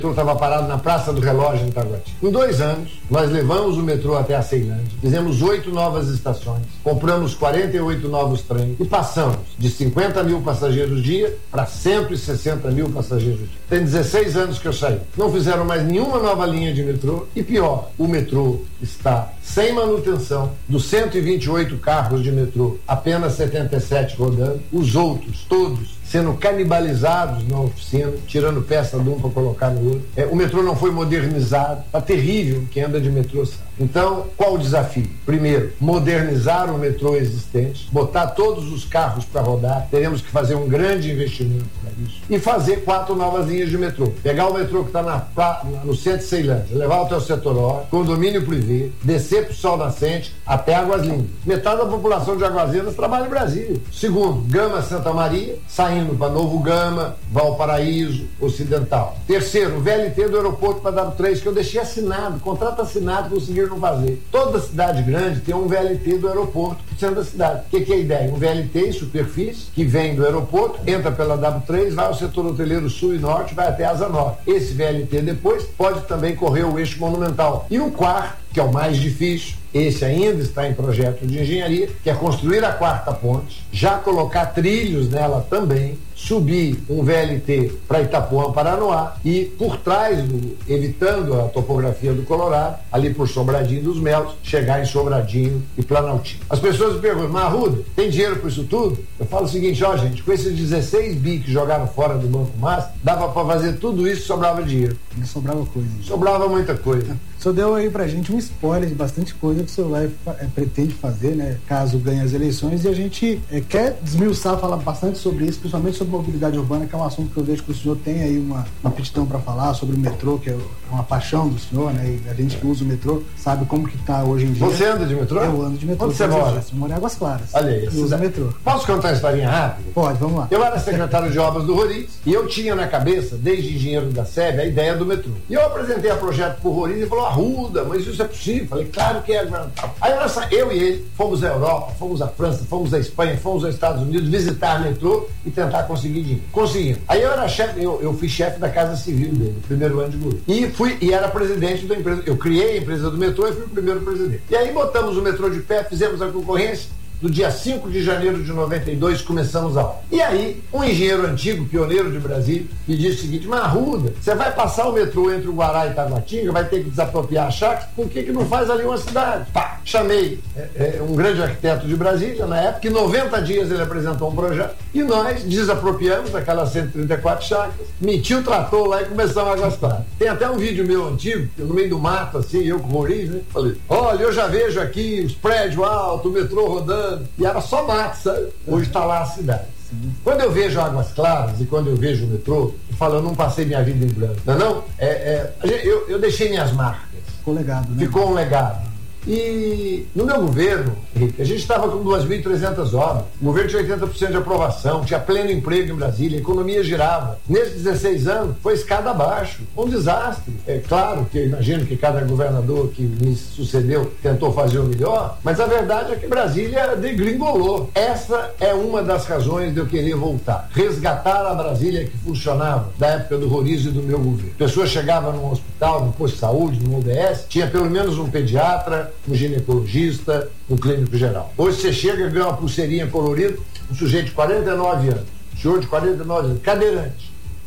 estava parado na Praça do Relógio em Itaguatinga. Em 2 anos, nós levamos o metrô até a Ceilândia, fizemos 8 novas estações, compramos 48 novos trens e passamos de 50 mil passageiros dia para 160 mil passageiros dia. Tem 16 anos que eu saí. Não fizeram mais nenhuma nova linha de metrô e pior, o metrô está sem manutenção. Dos 128 carros de metrô, apenas 77 rodando, os outros todos sendo canibalizados na oficina, tirando peça de um para colocar no outro. O metrô não foi modernizado. Está terrível quem anda de metrô sabe. Então, qual o desafio? Primeiro, modernizar o metrô existente, botar todos os carros para rodar. Teremos que fazer um grande investimento para isso. E fazer 4 novas linhas de metrô. Pegar o metrô que está no centro de Ceilândia, levar até o setor O, condomínio privê, descer para o Sol Nascente até Águas Lindas. Metade da população de Águas Lindas trabalha em Brasília. Segundo, Gama Santa Maria, saindo para Novo Gama, Valparaíso, Ocidental. Terceiro, o VLT do aeroporto para W3, que eu deixei assinado, contrato assinado, conseguiram não fazer. Toda cidade grande tem um VLT do aeroporto pro centro da cidade. O que é a ideia? Um VLT em superfície, que vem do aeroporto, entra pela W3, vai ao setor hoteleiro sul e norte, vai até Asa Norte. Esse VLT depois pode também correr o eixo monumental. E o quarto, que é o mais difícil, esse ainda está em projeto de engenharia, que é construir a 4ª ponte, já colocar trilhos nela também, subir um VLT para Itapuã, Paranoá, e por trás, evitando a topografia do Colorado, ali por Sobradinho dos Melos, chegar em Sobradinho e Planaltinho. As pessoas me perguntam, mas Arruda, tem dinheiro para isso tudo? Eu falo o seguinte, gente, com esses 16 bi que jogaram fora do Banco Master, dava para fazer tudo isso e sobrava dinheiro. Não sobrava coisa. Sobrava muita coisa. O senhor deu aí pra gente um spoiler de bastante coisa que o senhor pretende fazer, né, caso ganhe as eleições, e a gente quer desmiuçar, falar bastante sobre isso, principalmente sobre mobilidade urbana, que é um assunto que eu vejo que o senhor tem aí uma aptidão para falar, sobre o metrô, que é uma paixão do senhor, né, e a gente que usa o metrô sabe como que tá hoje em dia. Você anda de metrô? Eu ando de metrô. Onde você mora? Eu moro em Águas Claras. Olha aí. Eu uso metrô. Posso contar uma historinha rápida? Pode, vamos lá. Eu era secretário de obras do Roriz e eu tinha na cabeça, desde engenheiro da SEB, a ideia do metrô. E eu apresentei o projeto pro Roriz e ele falou, Arruda, mas isso é possível? Falei, claro que é. Aí eu e ele fomos à Europa, fomos à França, fomos à Espanha, fomos aos Estados Unidos visitar metrô e tentar conseguir dinheiro. Conseguimos. Aí eu era chefe, eu fui chefe da Casa Civil dele, no primeiro ano de governo. E era presidente da empresa. Eu criei a empresa do metrô e fui o primeiro presidente. E aí botamos o metrô de pé, fizemos a concorrência. No dia 5 de janeiro de 92, começamos a obra. E aí, um engenheiro antigo, pioneiro de Brasília, me disse o seguinte, mas Arruda, você vai passar o metrô entre o Guará e Itaguatinga, vai ter que desapropriar a chácara, por que não faz ali uma cidade? Pá, chamei um grande arquiteto de Brasília, na época, em 90 dias ele apresentou um projeto, e nós desapropriamos daquelas 134 chácaras, meti o trator lá e começamos a gastar. Tem até um vídeo meu antigo, no meio do mato, assim, eu com o Roriz, né? Falei, olha, eu já vejo aqui os prédios altos, o metrô rodando, e era só mato, sabe? Hoje está lá a cidade. Sim. Quando eu vejo Águas Claras e quando eu vejo o metrô, eu falo, eu não passei minha vida em branco. Não? Eu deixei minhas marcas. Ficou legado, né? Ficou um legado. E no meu governo, Henrique, a gente estava com 2.300 obras, o governo tinha 80% de aprovação, tinha pleno emprego em Brasília, a economia girava. Nesses 16 anos, foi escada abaixo, um desastre. É claro que eu imagino que cada governador que me sucedeu tentou fazer o melhor, mas a verdade é que Brasília degringolou. Essa é uma das razões de eu querer voltar. Resgatar a Brasília que funcionava da época do Roriz e do meu governo. Pessoas chegavam num hospital, num posto de saúde, num UBS, tinha pelo menos um pediatra, um ginecologista, um clínico geral. Hoje você chega e ganha uma pulseirinha colorida, um sujeito de 49 anos, senhor de 49 anos, cadeirante,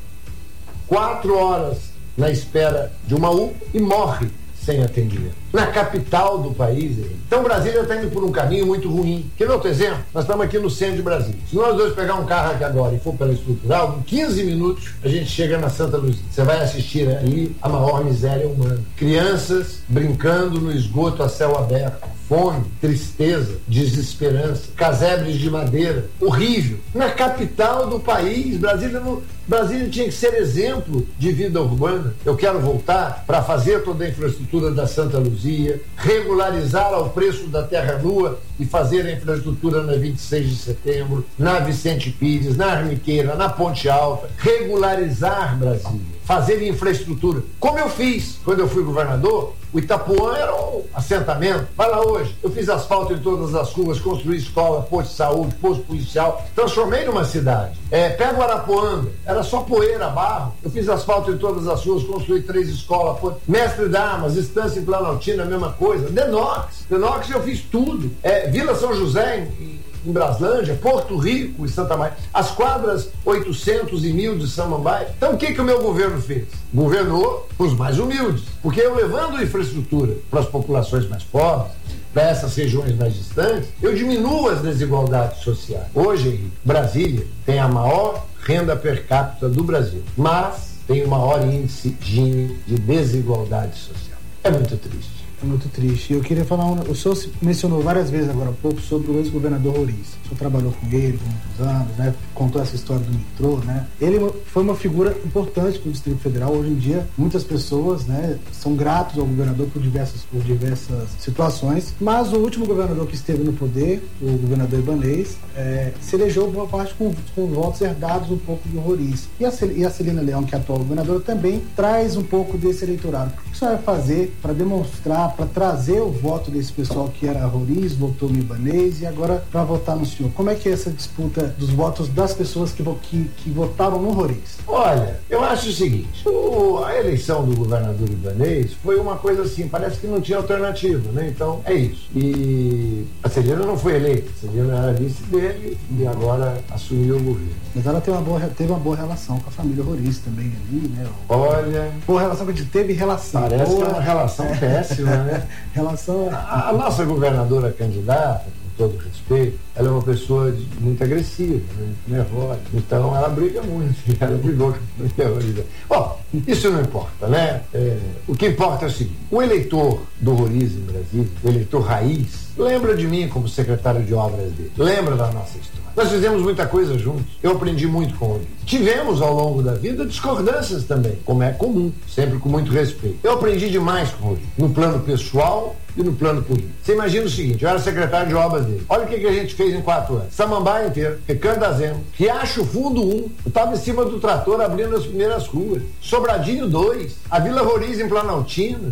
4 horas na espera de uma UPA e morre sem atendimento. Na capital do país. Então Brasília está indo por um caminho muito ruim. Quer ver outro exemplo? Nós estamos aqui no centro de Brasília. Se nós dois pegar um carro aqui agora e for pela estrutural, em 15 minutos a gente chega na Santa Luzia. Você vai assistir ali a maior miséria humana. Crianças brincando no esgoto a céu aberto. Fome, tristeza, desesperança, casebres de madeira, horrível. Na capital do país, Brasília tinha que ser exemplo de vida urbana. Eu quero voltar para fazer toda a infraestrutura da Santa Luzia, regularizar ao preço da terra nua e fazer a infraestrutura na 26 de setembro, na Vicente Pires, na Arniqueira, na Ponte Alta, regularizar Brasília, fazer infraestrutura. Como eu fiz quando eu fui governador, o Itapuã era um assentamento, vai lá hoje. Eu fiz asfalto em todas as ruas, construí escola, posto de saúde, posto policial, transformei numa cidade. Pega o Arapuanga, era só poeira, barro. Eu fiz asfalto em todas as ruas, construí 3 escolas, Mestre Damas, Estância em Planaltina, a mesma coisa. Denox eu fiz tudo. Vila São José, em Braslândia, Porto Rico e Santa Maria, as quadras 800 e 1000 de Samambaia. Então o que o meu governo fez? Governou para os mais humildes, porque eu levando infraestrutura para as populações mais pobres, para essas regiões mais distantes, eu diminuo as desigualdades sociais. Hoje, Henrique, Brasília tem a maior renda per capita do Brasil, mas tem o maior índice Gini de desigualdade social. É muito triste. É muito triste. Eu queria falar, o senhor mencionou várias vezes agora há pouco sobre o ex-governador Roriz. O senhor trabalhou com ele por muitos anos, né? Contou essa história do metrô, né? Ele foi uma figura importante para o Distrito Federal. Hoje em dia, muitas pessoas, né, são gratos ao governador por diversas situações, mas o último governador que esteve no poder, o governador Ibanez, se elegeu boa parte com votos herdados um pouco do Roriz. E a Celina Leão, que é a atual governadora, também traz um pouco desse eleitorado. O que o senhor vai fazer para demonstrar, para trazer o voto desse pessoal que era Roriz, votou no Ibanez e agora para votar no senhor? Como é que é essa disputa dos votos das pessoas que votaram no Roriz? Olha, eu acho o seguinte, a eleição do governador Ibanez foi uma coisa assim, parece que não tinha alternativa, né? Então, é isso. E a Celina não foi eleita, a Celina era vice dele e agora assumiu o governo. Mas ela teve uma boa relação com a família Roriz também ali, né? Olha... Boa relação que a gente teve relação. Parece que é uma relação péssima, né? Relação... A nossa governadora candidata, com todo respeito, ela é uma pessoa muito agressiva, muito nervosa. Então ela briga muito. Ela brigou com a Roriz. Bom, isso não importa, né? O que importa é o seguinte: o eleitor do Roriz em Brasília, o eleitor raiz, lembra de mim como secretário de obras dele. Lembra da nossa história. Nós fizemos muita coisa juntos. Eu aprendi muito com o Roriz. Tivemos ao longo da vida discordâncias também, como é comum, sempre com muito respeito. Eu aprendi demais com o Roriz, no plano pessoal e no plano político. Você imagina o seguinte: eu era secretário de obras dele. Olha o que a gente fez em 4 anos. Samambaia inteiro, Recanto da Zema, Riacho Fundo 1, eu estava em cima do trator abrindo as primeiras ruas. Sobradinho 2, a Vila Roriz em Planaltina.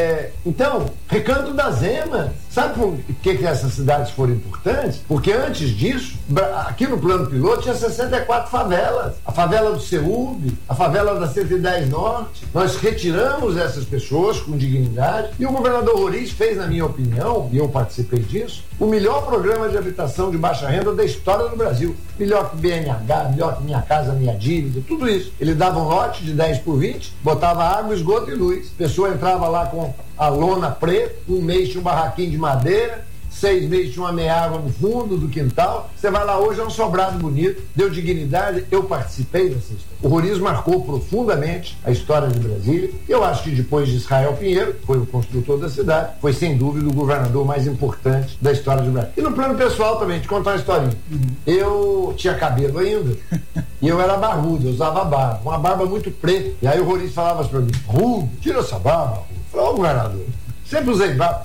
Então, Recanto da Zema. Sabe por que essas cidades foram importantes? Porque antes disso, aqui no plano piloto tinha 64 favelas. A favela do CEUB, a favela da 110 Norte. Nós retiramos essas pessoas com dignidade e o governador Roriz fez, na minha opinião, e eu participei disso, o melhor programa de habitação de baixa renda da história do Brasil. Melhor que BNH, melhor que Minha Casa Minha Dívida, tudo isso. Ele dava um lote de 10 por 20, botava água, esgoto e luz. A pessoa entrava lá com a lona preta, um mês tinha um barraquinho de madeira, 6 meses tinha uma meia-água no fundo do quintal. Você vai lá hoje, é um sobrado bonito, deu dignidade. Eu participei dessa história. O Roriz marcou profundamente a história de Brasília. Eu acho que depois de Israel Pinheiro, foi o construtor da cidade, foi sem dúvida o governador mais importante da história de Brasília. E no plano pessoal também, te contar uma historinha. Eu tinha cabelo ainda e eu era barbudo, eu usava barba, uma barba muito preta. E aí o Roriz falava para mim: tira essa barba, Rudo. Eu falei: governador, sempre usei barba.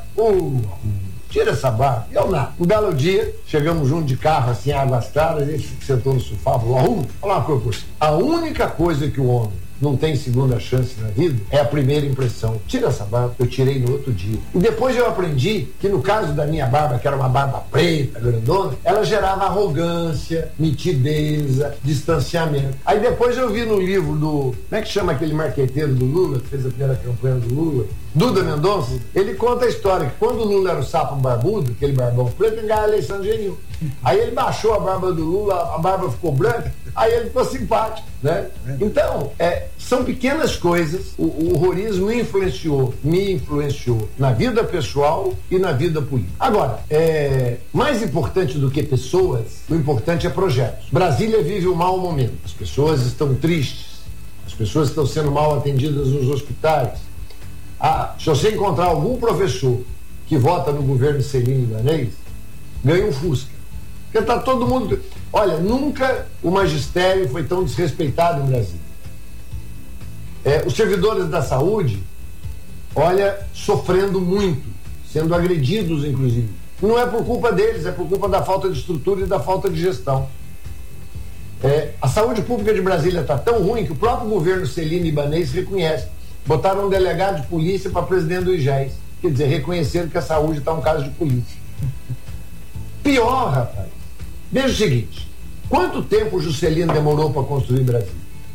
Tira essa barba. Eu nada. Um belo dia, chegamos junto de carro, assim, águas claras, ele sentou no sofá, falou: falar uma coisa por você. A única coisa que o homem não tem segunda chance na vida é a primeira impressão. Tira essa barba. Eu tirei no outro dia. E depois eu aprendi que no caso da minha barba, que era uma barba preta, grandona, ela gerava arrogância, mitideza, distanciamento. Aí depois eu vi no livro do... Como é que chama aquele marqueteiro do Lula, que fez a primeira campanha do Lula? Duda Mendonça. Ele conta a história que quando o Lula era o sapo barbudo, aquele barbão preto, ele ganhava a eleição de genil. Aí ele baixou a barba do Lula, a barba ficou branca, aí ele ficou simpático, né? Então, são pequenas coisas. O Roriz me influenciou na vida pessoal e na vida política. Agora, mais importante do que pessoas, o importante é projetos. Brasília vive um mau momento. As pessoas estão tristes, as pessoas estão sendo mal atendidas nos hospitais. Se você encontrar algum professor que vota no governo Celina Ibanez, ganha um Fusca. Porque está todo mundo... Olha, nunca o magistério foi tão desrespeitado em Brasília. Os servidores da saúde, olha, sofrendo muito, sendo agredidos, inclusive. Não é por culpa deles, é por culpa da falta de estrutura e da falta de gestão. A saúde pública de Brasília está tão ruim que o próprio governo Celina Ibanez reconhece. Botaram um delegado de polícia para presidente do IGES. Quer dizer, reconhecendo que a saúde está um caso de política. Pior, rapaz. Veja o seguinte, quanto tempo o Juscelino demorou para construir Brasília?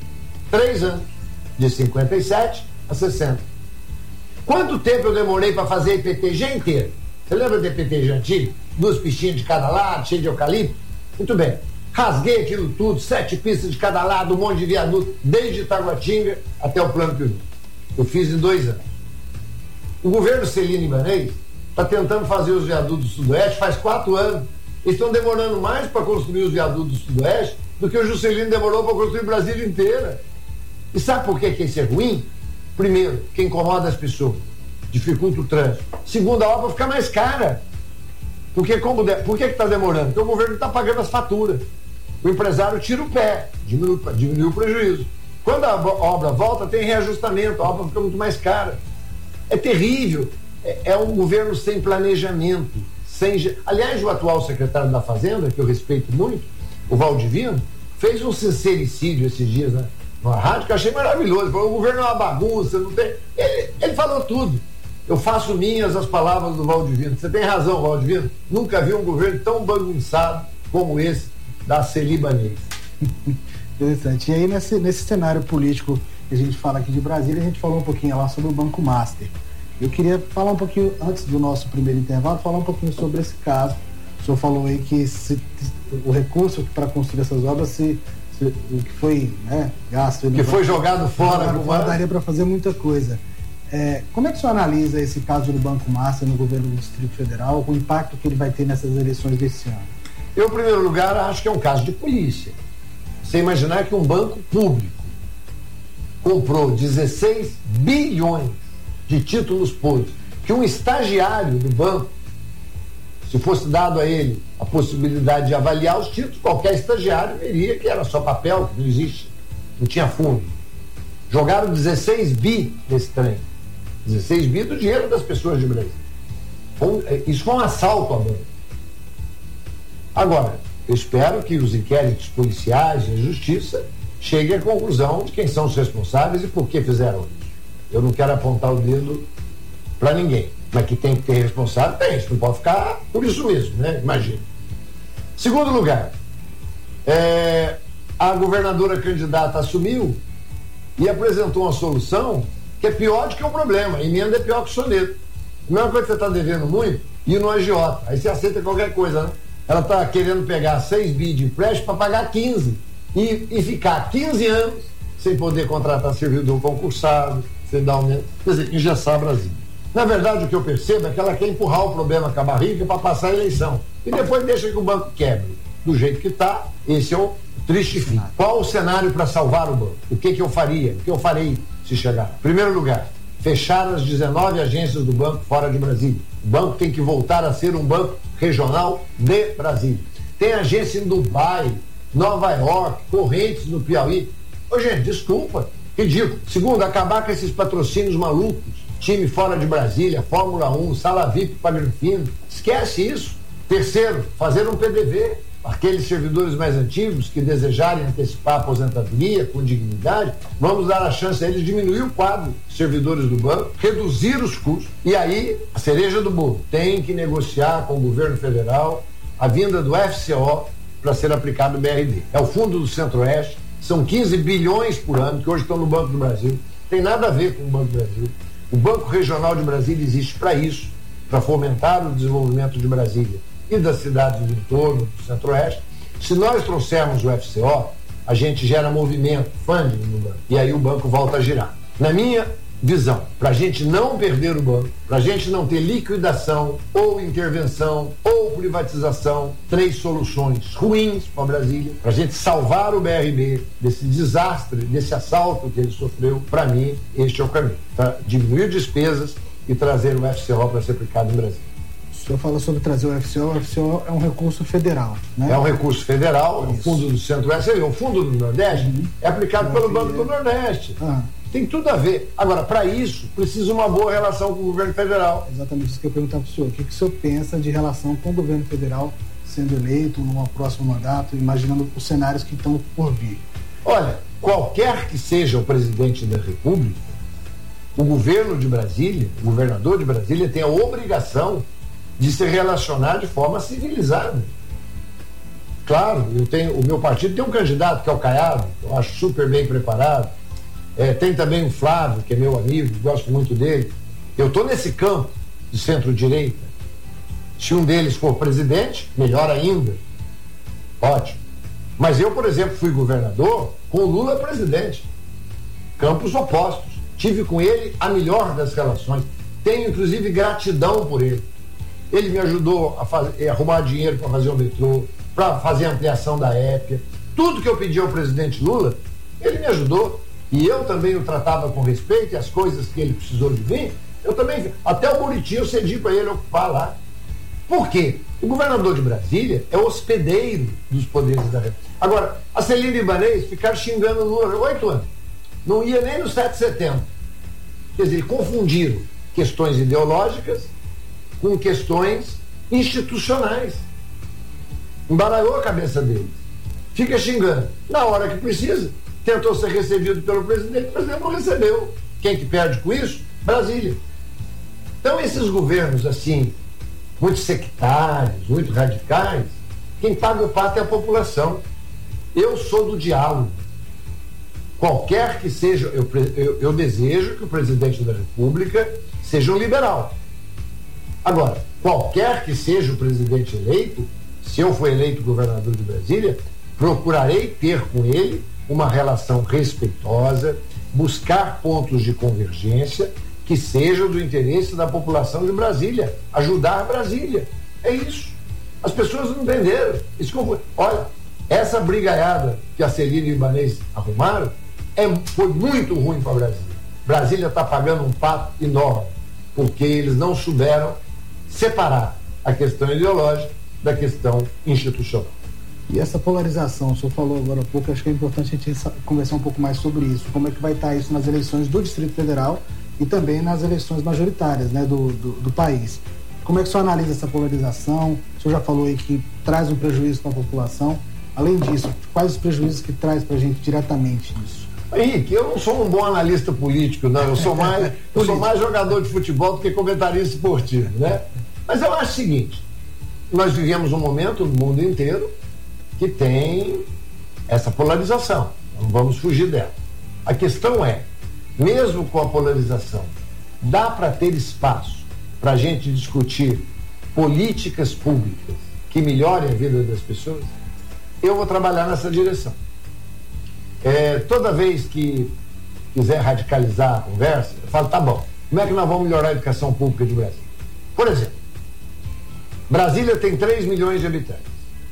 3 anos, de 57 a 60. Quanto tempo eu demorei para fazer a IPTG inteira? Você lembra da IPTG antiga? 2 piscinas de cada lado, cheio de eucalipto? Muito bem. Rasguei aquilo tudo, 7 pistas de cada lado, um monte de viaduto, desde Itaguatinga até o Plano Piauí. Eu fiz em 2 anos. O governo Celino Ibanez está tentando fazer os viadutos do Sudoeste faz 4 anos. Eles estão demorando mais para construir os viadutos do Sudoeste do que o Juscelino demorou para construir Brasília inteira. E sabe por que isso é ruim? Primeiro, que incomoda as pessoas, dificulta o trânsito. Segundo, a obra fica mais cara. Por que está demorando? Porque o governo está pagando as faturas. O empresário tira o pé, diminui o prejuízo. Quando a obra volta, tem reajustamento, a obra fica muito mais cara. É terrível. É um governo sem planejamento. Aliás, o atual secretário da Fazenda, que eu respeito muito, o Valdivino, fez um sincericídio esses dias, né, na rádio, que eu achei maravilhoso. Ele falou: o governo é uma bagunça, não tem. Ele falou tudo. Eu faço minhas as palavras do Valdivino. Você tem razão, Valdivino. Nunca vi um governo tão bagunçado como esse da Celi Ibanez. Interessante. E aí, nesse cenário político que a gente fala aqui de Brasília, a gente falou um pouquinho lá sobre o Banco Master. Eu queria falar um pouquinho, antes do nosso primeiro intervalo, falar um pouquinho sobre esse caso. O senhor falou aí que o recurso para construir essas obras, o que foi, né, gasto... Que foi jogado fora. Daria para fazer muita coisa. Como é que o senhor analisa esse caso do Banco Master no governo do Distrito Federal, o impacto que ele vai ter nessas eleições desse ano? Eu, em primeiro lugar, acho que é um caso de polícia. Você imaginar que um banco público comprou 16 bilhões de títulos podres, que um estagiário do banco, se fosse dado a ele a possibilidade de avaliar os títulos, qualquer estagiário veria que era só papel, que não existe, não tinha fundo. Jogaram 16 bi nesse trem. 16 bi do dinheiro das pessoas de Brasília. Isso foi um assalto ao banco. Agora, eu espero que os inquéritos policiais e a justiça cheguem à conclusão de quem são os responsáveis e por que fizeram isso. Eu não quero apontar o dedo para ninguém, mas que tem que ter responsável, tem. Isso não pode ficar por isso mesmo, né? Imagina. Segundo lugar, a governadora candidata assumiu e apresentou uma solução que é pior do que o problema. A emenda é pior que o soneto. A mesma coisa que você está devendo muito, e no agiota. Aí você aceita qualquer coisa, né? Ela está querendo pegar 6 bi de empréstimo para pagar 15 e ficar 15 anos sem poder contratar servidor concursado, sem dar aumento, quer dizer, engessar Brasília. Na verdade, o que eu percebo é que ela quer empurrar o problema com a barriga para passar a eleição e depois deixa que o banco quebre. Do jeito que está, esse é o triste fim. Qual o cenário para salvar o banco? O que eu faria? O que eu farei se chegar? Em primeiro lugar, fechar as 19 agências do banco fora de Brasília. O banco tem que voltar a ser um banco regional de Brasília. Tem agência em Dubai, Nova York, Correntes no Piauí. Ô, gente, desculpa, ridículo. Segundo, acabar com esses patrocínios malucos. Time fora de Brasília, Fórmula 1, sala VIP para Granfino. Esquece isso. Terceiro, fazer um PDV. Aqueles servidores mais antigos que desejarem antecipar a aposentadoria com dignidade, vamos dar a chance a eles de diminuir o quadro de servidores do banco, reduzir os custos, e aí a cereja do bolo, tem que negociar com o governo federal a vinda do FCO para ser aplicado no BRD. É o Fundo do Centro-Oeste, são 15 bilhões por ano que hoje estão no Banco do Brasil, tem nada a ver com o Banco do Brasil. O Banco Regional de Brasília existe para isso, para fomentar o desenvolvimento de Brasília e das cidades do entorno, do Centro-Oeste. Se nós trouxermos o FCO, a gente gera movimento, funding no banco, e aí o banco volta a girar. Na minha visão, para a gente não perder o banco, para a gente não ter liquidação, ou intervenção, ou privatização, 3 soluções ruins para Brasília, para a gente salvar o BRB desse desastre, desse assalto que ele sofreu, para mim, este é o caminho. Tá? Diminuir despesas e trazer o FCO para ser aplicado em Brasília. O senhor fala sobre trazer o FCO é um recurso federal, né? É um recurso federal, o Fundo do Centro-Oeste, o Fundo do Nordeste é aplicado pelo Banco do Nordeste. Tem tudo a ver. Agora, para isso, precisa uma boa relação com o governo federal. Exatamente isso que eu ia perguntar para o senhor. O que o senhor pensa de relação com o governo federal sendo eleito num próximo mandato, imaginando os cenários que estão por vir? Olha, qualquer que seja o presidente da República, o governo de Brasília, o governador de Brasília tem a obrigação de se relacionar de forma civilizada. Claro, o meu partido tem um candidato que é o Caiado, eu acho super bem preparado. Tem também o Flávio, que é meu amigo, gosto muito dele. Eu estou nesse campo de centro-direita. Se um deles for presidente, melhor ainda. Ótimo. Mas eu, por exemplo, fui governador com o Lula presidente. Campos opostos. Tive com ele a melhor das relações. Tenho, inclusive, gratidão por ele. Ele me ajudou a arrumar dinheiro para fazer o metrô, para fazer a ampliação da Épia. Tudo que eu pedi ao presidente Lula, ele me ajudou. E eu também o tratava com respeito, e as coisas que ele precisou de mim, eu também, até o Buriti eu cedi para ele ocupar lá. Por quê? O governador de Brasília é hospedeiro dos poderes da República. Agora, a Celina Ibanez ficar xingando o Lula 8 anos. Não ia nem no 7 de setembro. Quer dizer, confundiram questões ideológicas com questões institucionais. Embaralhou a cabeça deles. Fica xingando. Na hora que precisa, tentou ser recebido pelo presidente, o presidente não recebeu. Quem que perde com isso? Brasília. Então, esses governos, assim, muito sectários, muito radicais, quem paga o pato é a população. Eu sou do diálogo. Qualquer que seja, eu desejo que o presidente da República seja um liberal. Agora, qualquer que seja o presidente eleito, se eu for eleito governador de Brasília, procurarei ter com ele uma relação respeitosa, buscar pontos de convergência que sejam do interesse da população de Brasília, ajudar Brasília. É isso. As pessoas não entenderam. Olha, essa brigaiada que a Celina e o Ibanez arrumaram foi muito ruim para Brasília. Brasília está pagando um pato enorme, porque eles não souberam separar a questão ideológica da questão institucional. E essa polarização, o senhor falou agora há pouco, acho que é importante a gente conversar um pouco mais sobre isso. Como é que vai estar isso nas eleições do Distrito Federal e também nas eleições majoritárias, né, do país. Como é que o senhor analisa essa polarização? O senhor já falou aí que traz um prejuízo para a população. Além disso, quais os prejuízos que traz para a gente diretamente isso? Henrique, eu não sou um bom analista político, não. Eu sou mais jogador de futebol do que comentarista esportivo, né? Mas eu acho o seguinte: nós vivemos um momento no mundo inteiro que tem essa polarização. Não vamos fugir dela. A questão é, mesmo com a polarização, dá para ter espaço para a gente discutir políticas públicas que melhorem a vida das pessoas? Eu vou trabalhar nessa direção. Toda vez que quiser radicalizar a conversa, eu falo, tá bom, como é que nós vamos melhorar a educação pública de Brasília? Por exemplo, Brasília tem 3 milhões de habitantes,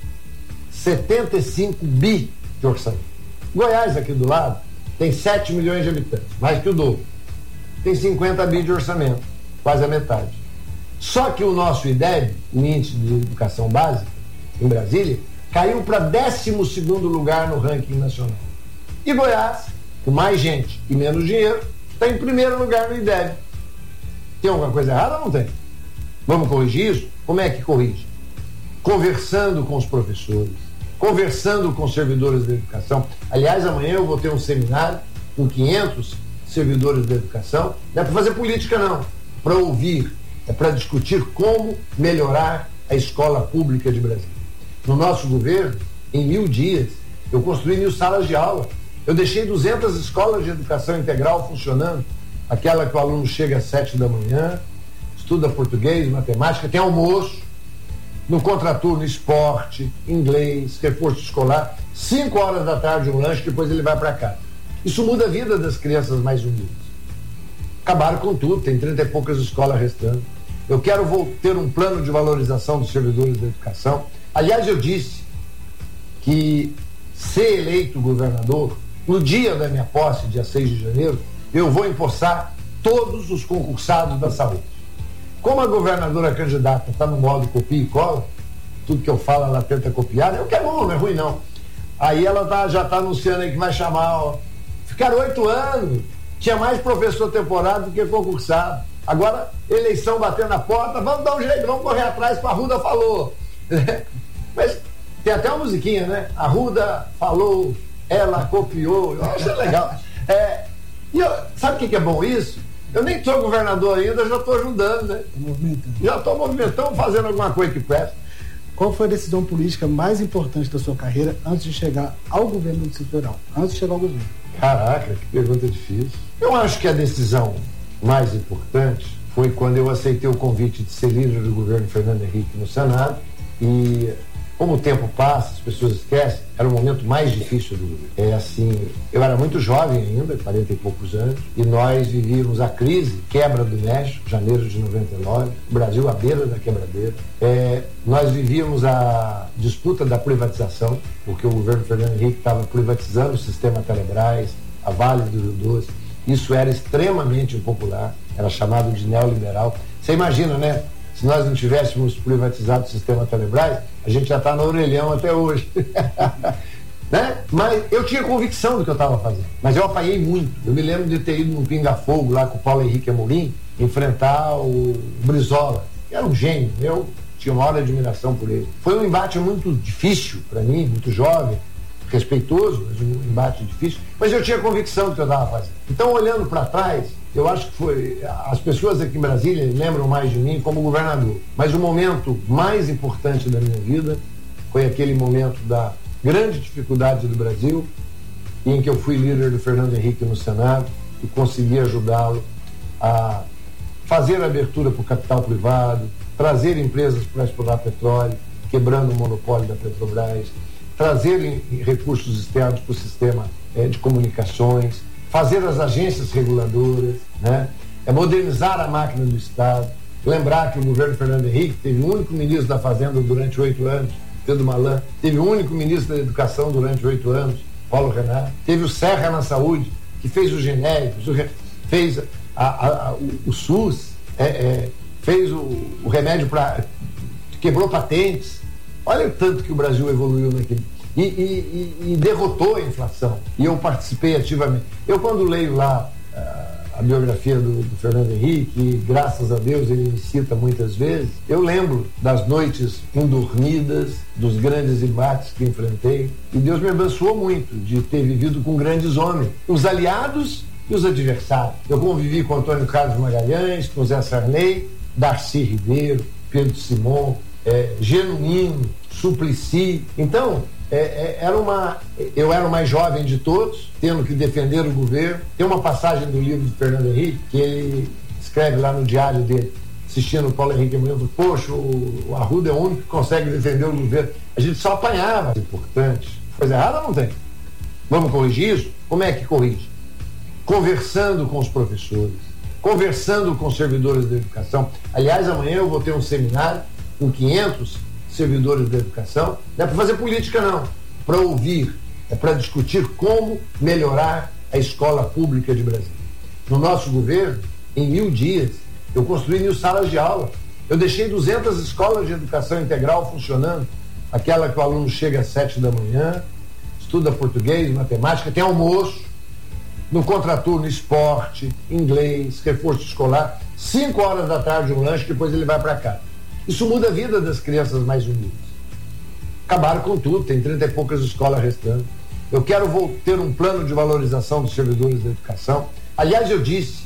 75 bi de orçamento. Goiás, aqui do lado, tem 7 milhões de habitantes, mais que o dobro. Tem 50 bi de orçamento, quase a metade. Só que o nosso IDEB, o Índice de Educação Básica, em Brasília, caiu para 12º lugar no ranking nacional. E Goiás, com mais gente e menos dinheiro, está em primeiro lugar no IDEB. Tem alguma coisa errada ou não tem? Vamos corrigir isso? Como é que corrige? Conversando com os professores, conversando com os servidores da educação. Aliás, amanhã eu vou ter um seminário com 500 servidores da educação. Não é para fazer política, não. Para ouvir, é para discutir como melhorar a escola pública de Brasília. No nosso governo, em 1000 dias, eu construí 1000 salas de aula. Eu deixei 200 escolas de educação integral funcionando. Aquela que o aluno chega às 7 da manhã, estuda português, matemática, tem almoço, no contraturno esporte, inglês, reforço escolar, 5 horas da tarde um lanche, depois ele vai para casa. Isso muda a vida das crianças mais humildes. Acabaram com tudo, tem 30 e poucas escolas restando. Eu quero ter um plano de valorização dos servidores da educação. Aliás, eu disse que ser eleito governador, no dia da minha posse, dia 6 de janeiro, eu vou empossar todos os concursados da saúde. Como a governadora candidata está no modo copia e cola, tudo que eu falo ela tenta copiar, o que é bom, não é ruim não. Aí ela já está anunciando aí que vai chamar, ficaram 8 anos, tinha mais professor temporário do que concursado. Agora, eleição batendo na porta, vamos dar um jeito, vamos correr atrás, para a Arruda falou. Mas tem até uma musiquinha, né? A Arruda falou, ela copiou, eu acho legal. Sabe o que é bom isso? Eu nem sou governador ainda, já estou ajudando, né? Movimentando. Já estou movimentando, fazendo alguma coisa que presta. Qual foi a decisão política mais importante da sua carreira antes de chegar ao governo do Distrito Federal? Antes de chegar ao governo. Caraca, que pergunta difícil. Eu acho que a decisão mais importante foi quando eu aceitei o convite de ser líder do governo Fernando Henrique no Senado e, como o tempo passa, as pessoas esquecem, era o momento mais difícil do governo. Eu era muito jovem ainda, 40 e poucos anos, e nós vivíamos a crise, quebra do México, janeiro de 99, o Brasil à beira da quebradeira. Nós vivíamos a disputa da privatização, porque o governo Fernando Henrique estava privatizando o sistema Telebrás, a Vale do Rio Doce. Isso era extremamente impopular, era chamado de neoliberal. Você imagina, né? Se nós não tivéssemos privatizado o sistema Telebrás, a gente já está no orelhão até hoje. Né? Mas eu tinha convicção do que eu estava fazendo. Mas eu apanhei muito. Eu me lembro de ter ido num pinga-fogo lá com o Paulo Henrique Amorim enfrentar o Brizola. Era um gênio. Eu tinha uma maior admiração por ele. Foi um embate muito difícil para mim, muito jovem, respeitoso, mas um embate difícil. Mas eu tinha convicção do que eu estava fazendo. Então, olhando para trás, eu acho que foi... As pessoas aqui em Brasília lembram mais de mim como governador. Mas o momento mais importante da minha vida foi aquele momento da grande dificuldade do Brasil, em que eu fui líder do Fernando Henrique no Senado e consegui ajudá-lo a fazer a abertura para o capital privado, trazer empresas para explorar petróleo, quebrando o monopólio da Petrobras, trazer recursos externos para o sistema de comunicações, fazer as agências reguladoras, né? Modernizar a máquina do Estado. Lembrar que o governo Fernando Henrique teve o único ministro da Fazenda durante 8 anos, Pedro Malan, teve o único ministro da Educação durante 8 anos, Paulo Renato, teve o Serra na Saúde, que fez os genéricos, fez o SUS, fez o remédio para... quebrou patentes. Olha o tanto que o Brasil evoluiu naquele... E derrotou a inflação. E eu participei ativamente. Eu, quando leio lá a biografia do Fernando Henrique, e graças a Deus ele me cita muitas vezes, eu lembro das noites indormidas, dos grandes embates que enfrentei, e Deus me abençoou muito de ter vivido com grandes homens, os aliados e os adversários. Eu convivi com Antônio Carlos Magalhães, com Zé Sarney, Darcy Ribeiro, Pedro Simon, Genuíno, Suplicy. Então, eu era o mais jovem de todos, tendo que defender o governo. Tem uma passagem do livro do Fernando Henrique, que ele escreve lá no diário dele, assistindo o Paulo Henrique Amorim, poxa, o Arruda é o único que consegue defender o governo. A gente só apanhava. Importante. Coisa errada não tem. Vamos corrigir isso? Como é que corrige? Conversando com os professores, conversando com os servidores da educação. Aliás, amanhã eu vou ter um seminário com 500 servidores da educação. Não é para fazer política, não. Para ouvir, é para discutir como melhorar a escola pública de Brasília. No nosso governo, em 1000 dias, eu construí 1000 salas de aula. Eu deixei 200 escolas de educação integral funcionando. Aquela que o aluno chega às 7 da manhã, estuda português, matemática, tem almoço, no contraturno, esporte, inglês, reforço escolar, 5 horas da tarde um lanche, depois ele vai para casa. Isso muda a vida das crianças mais humildes. Acabaram com tudo, tem 30 e poucas escolas restando. Eu quero ter um plano de valorização dos servidores da educação. Aliás, eu disse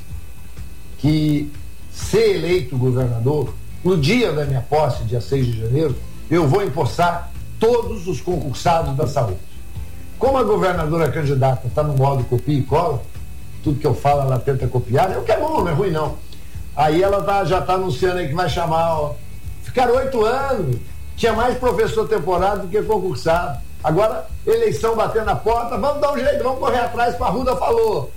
que, ser eleito governador, no dia da minha posse, dia 6 de janeiro, eu vou empossar todos os concursados da saúde. Como a governadora candidata está no modo copia e cola, tudo que eu falo ela tenta copiar, o que é bom, não é ruim não. Aí ela já está anunciando aí que vai chamar, ficaram 8 anos, tinha mais professor temporário do que concursado. Agora, eleição batendo na porta, vamos dar um jeito, vamos correr atrás, que a Arruda falou.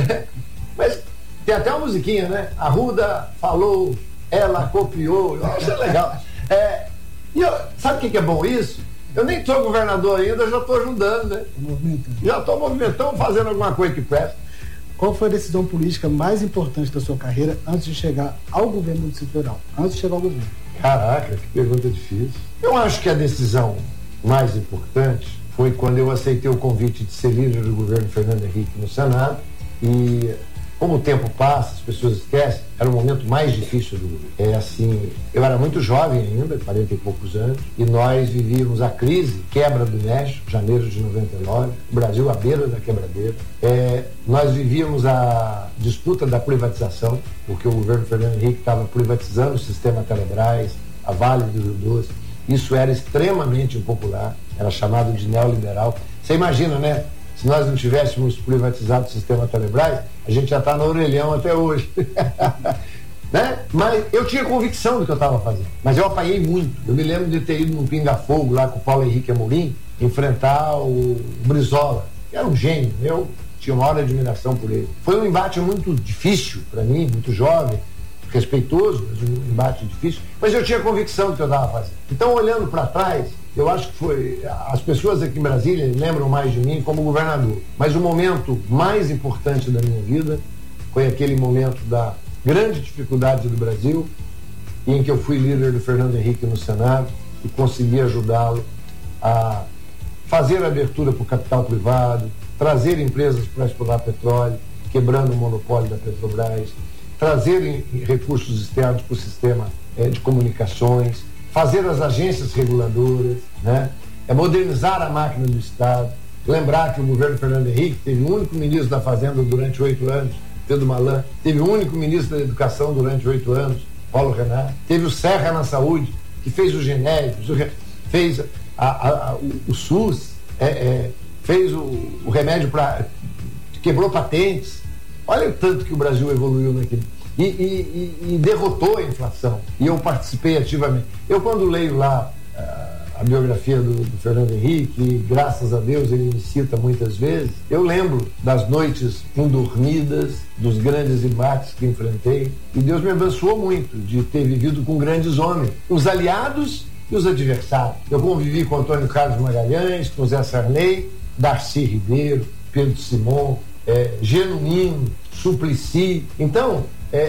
Mas tem até uma musiquinha, né? A Arruda falou, ela copiou, eu acho legal. Sabe o que é bom isso? Eu nem sou governador ainda, já estou ajudando, né? Já estou movimentando, fazendo alguma coisa que presta. Qual foi a decisão política mais importante da sua carreira antes de chegar ao governo do Distrito Federal? Antes de chegar ao governo. Caraca, que pergunta difícil. Eu acho que a decisão mais importante foi quando eu aceitei o convite de ser líder do governo Fernando Henrique no Senado e, Como o tempo passa, as pessoas esquecem, era o momento mais difícil do governo. Eu era muito jovem ainda, 40 e poucos anos, e nós vivíamos a crise, quebra do México, janeiro de 99, o Brasil à beira da quebradeira. Nós vivíamos a disputa da privatização, porque o governo Fernando Henrique estava privatizando o sistema Telebrás, a Vale do Rio Doce. Isso era extremamente impopular, era chamado de neoliberal. Você imagina, né? Se nós não tivéssemos privatizado o sistema Telebrás, a gente já está no orelhão até hoje. Né? Mas eu tinha convicção do que eu estava fazendo. Mas eu apanhei muito. Eu me lembro de ter ido num pinga-fogo lá com o Paulo Henrique Amorim, enfrentar o Brizola, que era um gênio. Eu tinha uma maior admiração por ele. Foi um embate muito difícil para mim, muito jovem, respeitoso, mas um embate difícil. Mas eu tinha convicção do que eu estava fazendo. Então, olhando para trás, eu acho que as pessoas aqui em Brasília lembram mais de mim como governador. Mas o momento mais importante da minha vida foi aquele momento da grande dificuldade do Brasil, em que eu fui líder do Fernando Henrique no Senado e consegui ajudá-lo a fazer a abertura para o capital privado, trazer empresas para explorar petróleo, quebrando o monopólio da Petrobras, trazer recursos externos para o sistema de comunicações, fazer as agências reguladoras, né? Modernizar a máquina do Estado. Lembrar que o governo Fernando Henrique teve o único ministro da Fazenda durante 8 anos, Pedro Malan, teve o único ministro da Educação durante 8 anos, Paulo Renato, teve o Serra na Saúde, que fez os genéricos, fez o SUS, fez o remédio para... quebrou patentes. Olha o tanto que o Brasil evoluiu naquele... E derrotou a inflação. E eu participei ativamente. Eu, quando leio lá a biografia do Fernando Henrique, graças a Deus ele me cita muitas vezes, eu lembro das noites indormidas, dos grandes embates que enfrentei, e Deus me abençoou muito de ter vivido com grandes homens, os aliados e os adversários. Eu convivi com Antônio Carlos Magalhães, com Zé Sarney, Darcy Ribeiro, Pedro Simon, Genuíno, Suplicy. Então,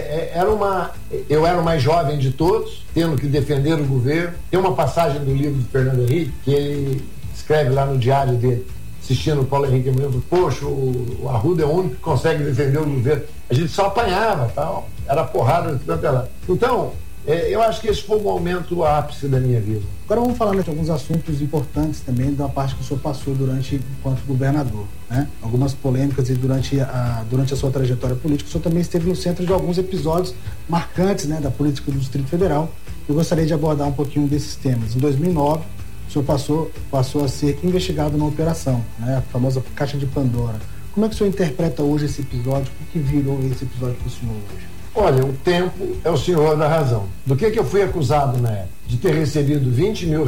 eu era o mais jovem de todos, tendo que defender o governo. Tem uma passagem do livro do Fernando Henrique que ele escreve lá no diário dele, assistindo o Paulo Henrique Amorim: poxa, o Arruda é o único que consegue defender o governo. A gente só apanhava, tal, era porrada de tanto lá. Então, eu acho que esse foi o momento ápice da minha vida. Agora vamos falar de alguns assuntos importantes também da parte que o senhor passou enquanto governador, né? Algumas polêmicas e durante a sua trajetória política, o senhor também esteve no centro de alguns episódios marcantes, né, da política do Distrito Federal. Eu gostaria de abordar um pouquinho desses temas. Em 2009, o senhor passou a ser investigado na operação, né, a famosa Caixa de Pandora. Como é que o senhor interpreta hoje esse episódio? O que virou esse episódio para o senhor hoje? Olha, o tempo é o senhor da razão. Do que eu fui acusado na época? De ter recebido R$20 mil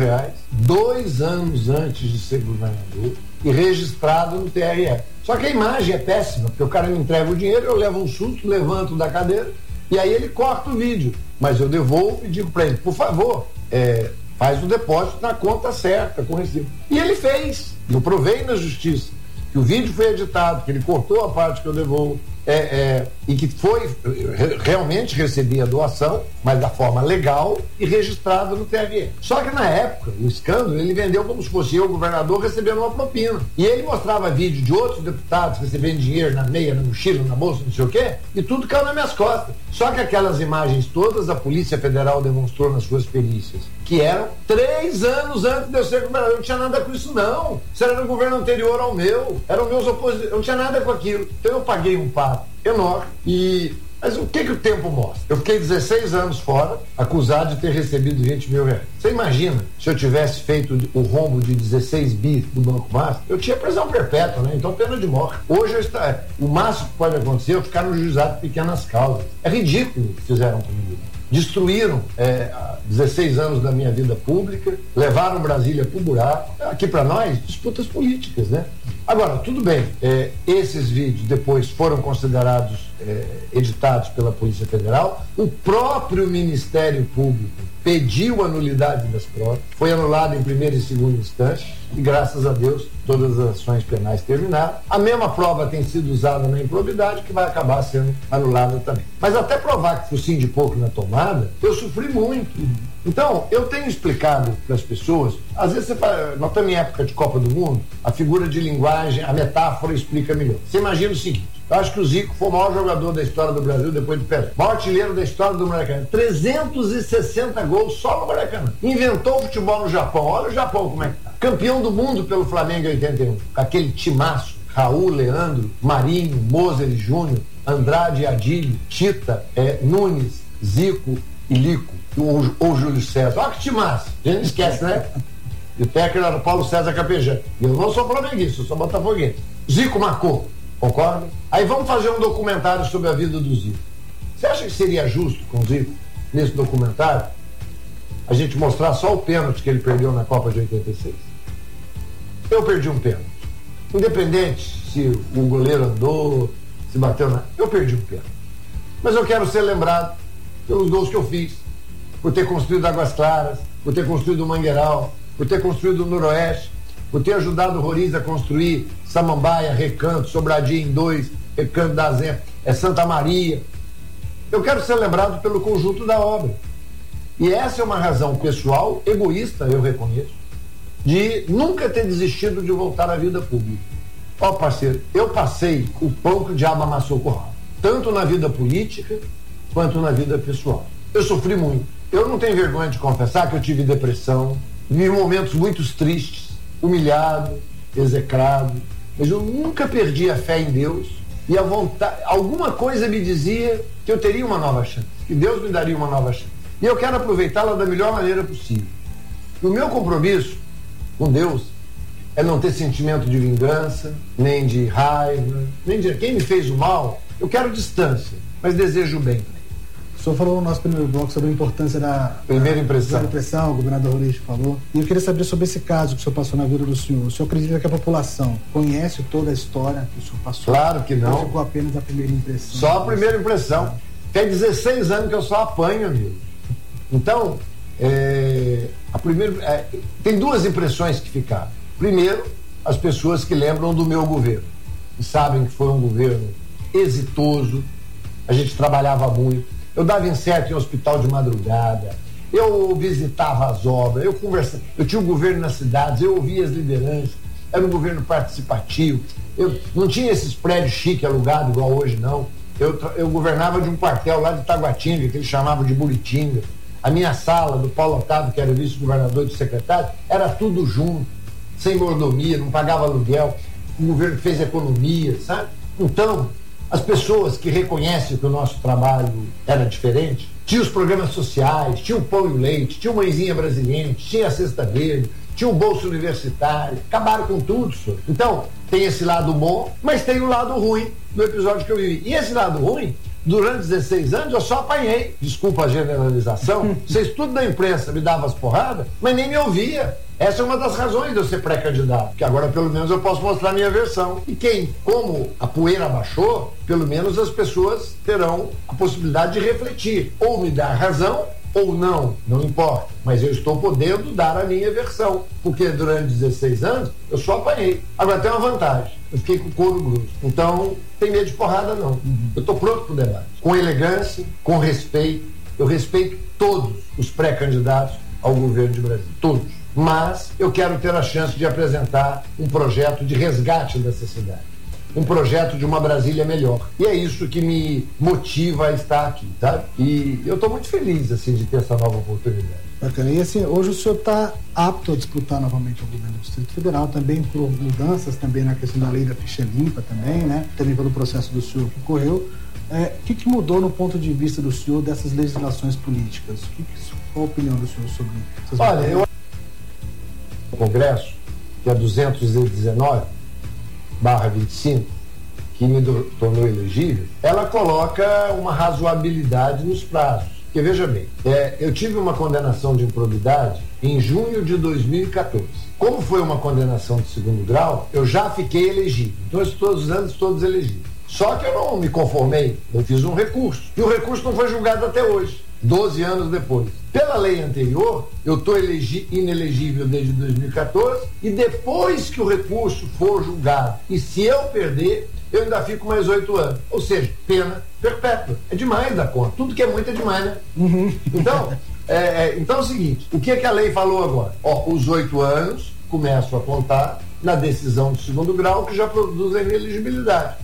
2 anos antes de ser governador e registrado no TRE. Só que a imagem é péssima, porque o cara me entrega o dinheiro, eu levo um susto, levanto da cadeira e aí ele corta o vídeo. Mas eu devolvo e digo para ele: por favor, faz o depósito na conta certa, com recibo. E ele fez. Eu provei na justiça que o vídeo foi editado, que ele cortou a parte que eu devolvo. E que realmente recebi a doação, mas da forma legal e registrada no TRE. Só que na época, o escândalo, ele vendeu como se fosse eu, o governador, recebendo uma propina. E ele mostrava vídeo de outros deputados recebendo dinheiro na meia, na mochila, na bolsa, não sei o quê, e tudo caiu nas minhas costas. Só que aquelas imagens todas a Polícia Federal demonstrou nas suas perícias, que eram 3 anos antes de eu ser governador. Eu não tinha nada com isso, não. Isso era no governo anterior ao meu. Eram meus opositores. Eu não tinha nada com aquilo. Então eu paguei um pato enorme. Mas o que o tempo mostra? Eu fiquei 16 anos fora, acusado de ter recebido R$20 mil. Você imagina, se eu tivesse feito o rombo de 16 bi do Banco Master, eu tinha prisão perpétua, né? Então pena de morte. Hoje o máximo que pode acontecer é eu ficar no juizado de pequenas causas. É ridículo o que fizeram comigo. Destruíram 16 anos da minha vida pública, levaram Brasília pro buraco. Aqui para nós, disputas políticas, né? Agora, tudo bem, esses vídeos depois foram considerados editados pela Polícia Federal. O próprio Ministério Público pediu a nulidade das provas, foi anulado em primeira e segunda instância e, graças a Deus, todas as ações penais terminaram. A mesma prova tem sido usada na improbidade, que vai acabar sendo anulada também. Mas até provar que focinho de porco na tomada, eu sofri muito. Então, eu tenho explicado para as pessoas, às vezes nós estamos em época de Copa do Mundo, a figura de linguagem, a metáfora explica melhor. Você imagina o seguinte: Eu acho que o Zico foi o maior jogador da história do Brasil depois do Pelé. Maior artilheiro da história do Maracanã. 360 gols só no Maracanã. Inventou o futebol no Japão. Olha o Japão como é que tá. Campeão do mundo pelo Flamengo em 81. Com aquele timaço. Raul, Leandro, Marinho, Moser Júnior, Andrade e Adílio, Tita, Nunes, Zico e Lico. Ou Júlio César. Olha que timaço. A gente não esquece, né? E o técnico era o Paulo César Capejã. E eu não sou flamenguista, eu sou botafoguense. Zico marcou. Concorda? Aí vamos fazer um documentário sobre a vida do Zico. Você acha que seria justo com o Zico, nesse documentário, a gente mostrar só o pênalti que ele perdeu na Copa de 86? Eu perdi um pênalti. Independente se o goleiro andou, se bateu na... Eu perdi um pênalti. Mas eu quero ser lembrado pelos gols que eu fiz, por ter construído Águas Claras, por ter construído o Mangueiral, por ter construído o Noroeste, por ter ajudado o Roriz a construir Samambaia, Recanto, Sobradinho em 2, Recanto da Zé, Santa Maria. Eu quero ser lembrado pelo conjunto da obra. E essa é uma razão pessoal, egoísta, eu reconheço, de nunca ter desistido de voltar à vida pública. Ó, parceiro, eu passei o pão que o diabo amassou com o rabo, tanto na vida política quanto na vida pessoal. Eu sofri muito. Eu não tenho vergonha de confessar que eu tive depressão, vivi momentos muito tristes, humilhado, execrado, mas eu nunca perdi a fé em Deus e a vontade, alguma coisa me dizia que eu teria uma nova chance, que Deus me daria uma nova chance. E eu quero aproveitá-la da melhor maneira possível. E o meu compromisso com Deus é não ter sentimento de vingança, nem de raiva, nem de quem me fez o mal, eu quero distância, mas desejo o bem. O senhor falou no nosso primeiro bloco sobre a importância da primeira impressão. O governador Roriz falou. E eu queria saber sobre esse caso que o senhor passou na vida do senhor. O senhor acredita que a população conhece toda a história que o senhor passou? Claro que não. Ou ficou apenas a primeira impressão? Só a primeira impressão. Tem 16 anos que eu só apanho, amigo. Então, tem duas impressões que ficaram. Primeiro, as pessoas que lembram do meu governo. E sabem que foi um governo exitoso. A gente trabalhava muito. Eu dava inseto em hospital de madrugada, eu visitava as obras, eu conversava, eu tinha o governo nas cidades, eu ouvia as lideranças, era um governo participativo, eu não tinha esses prédios chiques alugados igual hoje, não. Eu governava de um quartel lá de Taguatinga, que eles chamavam de Buritinga. A minha sala, do Paulo Otávio, que era vice-governador e secretário, era tudo junto, sem mordomia, não pagava aluguel, o governo fez economia, sabe? Então, as pessoas que reconhecem que o nosso trabalho era diferente, tinha os programas sociais, tinha o pão e o leite, tinha o Mãezinha Brasiliense, tinha a Cesta Verde, tinha o Bolso Universitário, acabaram com tudo, senhor. Então, tem esse lado bom, mas tem o lado ruim do episódio que eu vivi. E esse lado ruim, durante 16 anos, eu só apanhei. Desculpa a generalização, vocês tudo da imprensa me davam as porradas, mas nem me ouvia. Essa é uma das razões de eu ser pré-candidato, que agora pelo menos eu posso mostrar a minha versão. E como a poeira baixou, pelo menos as pessoas terão a possibilidade de refletir, ou me dar razão, ou não importa, mas eu estou podendo dar a minha versão, porque durante 16 anos eu só apanhei. Agora tem uma vantagem, eu fiquei com o couro grosso, então tem medo de porrada não. Eu estou pronto para o debate, com elegância, com respeito. Eu respeito todos os pré-candidatos ao governo de Brasília, todos. Mas eu quero ter a chance de apresentar um projeto de resgate dessa cidade, um projeto de uma Brasília melhor. E é isso que me motiva a estar aqui, tá? E eu estou muito feliz, assim, de ter essa nova oportunidade. Bacana. E assim, hoje o senhor está apto a disputar novamente o governo do Distrito Federal, também por mudanças também na questão da lei da ficha limpa também, né? Também pelo processo do senhor que ocorreu. O que mudou no ponto de vista do senhor dessas legislações políticas? Qual a opinião do senhor sobre essas Olha, eu o Congresso, que é 219/25, que me tornou elegível, ela coloca uma razoabilidade nos prazos. Porque, veja bem, eu tive uma condenação de improbidade em junho de 2014. Como foi uma condenação de segundo grau, eu já fiquei elegível. Então, todos os anos, todos elegíveis. Só que eu não me conformei, eu fiz um recurso. E o recurso não foi julgado até hoje, 12 anos depois. Pela lei anterior, eu estou inelegível desde 2014 e depois que o recurso for julgado, e se eu perder, eu ainda fico mais 8 anos. Ou seja, pena perpétua. É demais da conta. Tudo que é muito é demais, né? Então, então é o seguinte, o que a lei falou agora? Os 8 anos começam a contar na decisão de segundo grau que já produz a inelegibilidade.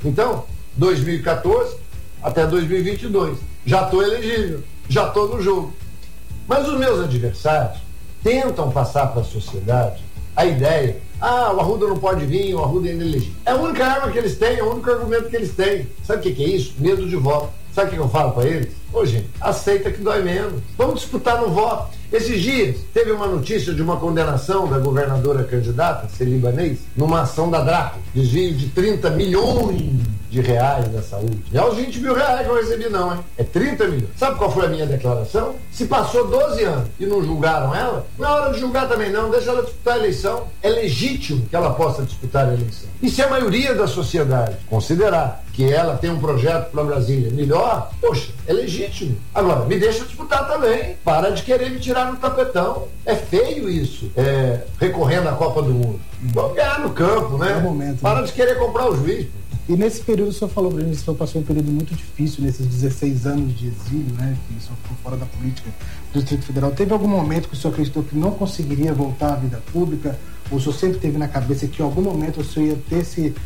Então, 2014 até 2022, já estou elegível, já estou no jogo. Mas os meus adversários tentam passar para a sociedade a ideia, o Arruda não pode vir, o Arruda é inelegível. É a única arma que eles têm, é o único argumento que eles têm. Sabe o que é isso? Medo de voto. Sabe o que eu falo para eles? Ô, gente, aceita que dói menos. Vamos disputar no voto. Esses dias, teve uma notícia de uma condenação da governadora candidata, Celi-Libanês, numa ação da DRACO, desvio de 30 milhões de reais da saúde. Não é os 20 mil reais que eu recebi, não, hein? É 30 milhões. Sabe qual foi a minha declaração? Se passou 12 anos e não julgaram ela, não é hora de julgar também não, deixa ela disputar a eleição. É legítimo que ela possa disputar a eleição. E se a maioria da sociedade considerar que ela tem um projeto para Brasília melhor, poxa, é legítimo. Agora, me deixa disputar também. Para de querer me tirar no tapetão. É feio isso, recorrendo à Copa do Mundo. Vamos ganhar no campo, né? É o momento, Para de querer comprar o juiz. E nesse período, o senhor falou para mim que o senhor passou um período muito difícil, nesses 16 anos de exílio, né? Que o senhor ficou fora da política do Distrito Federal. Teve algum momento que o senhor acreditou que não conseguiria voltar à vida pública? Ou o senhor sempre teve na cabeça que em algum momento o senhor ia ter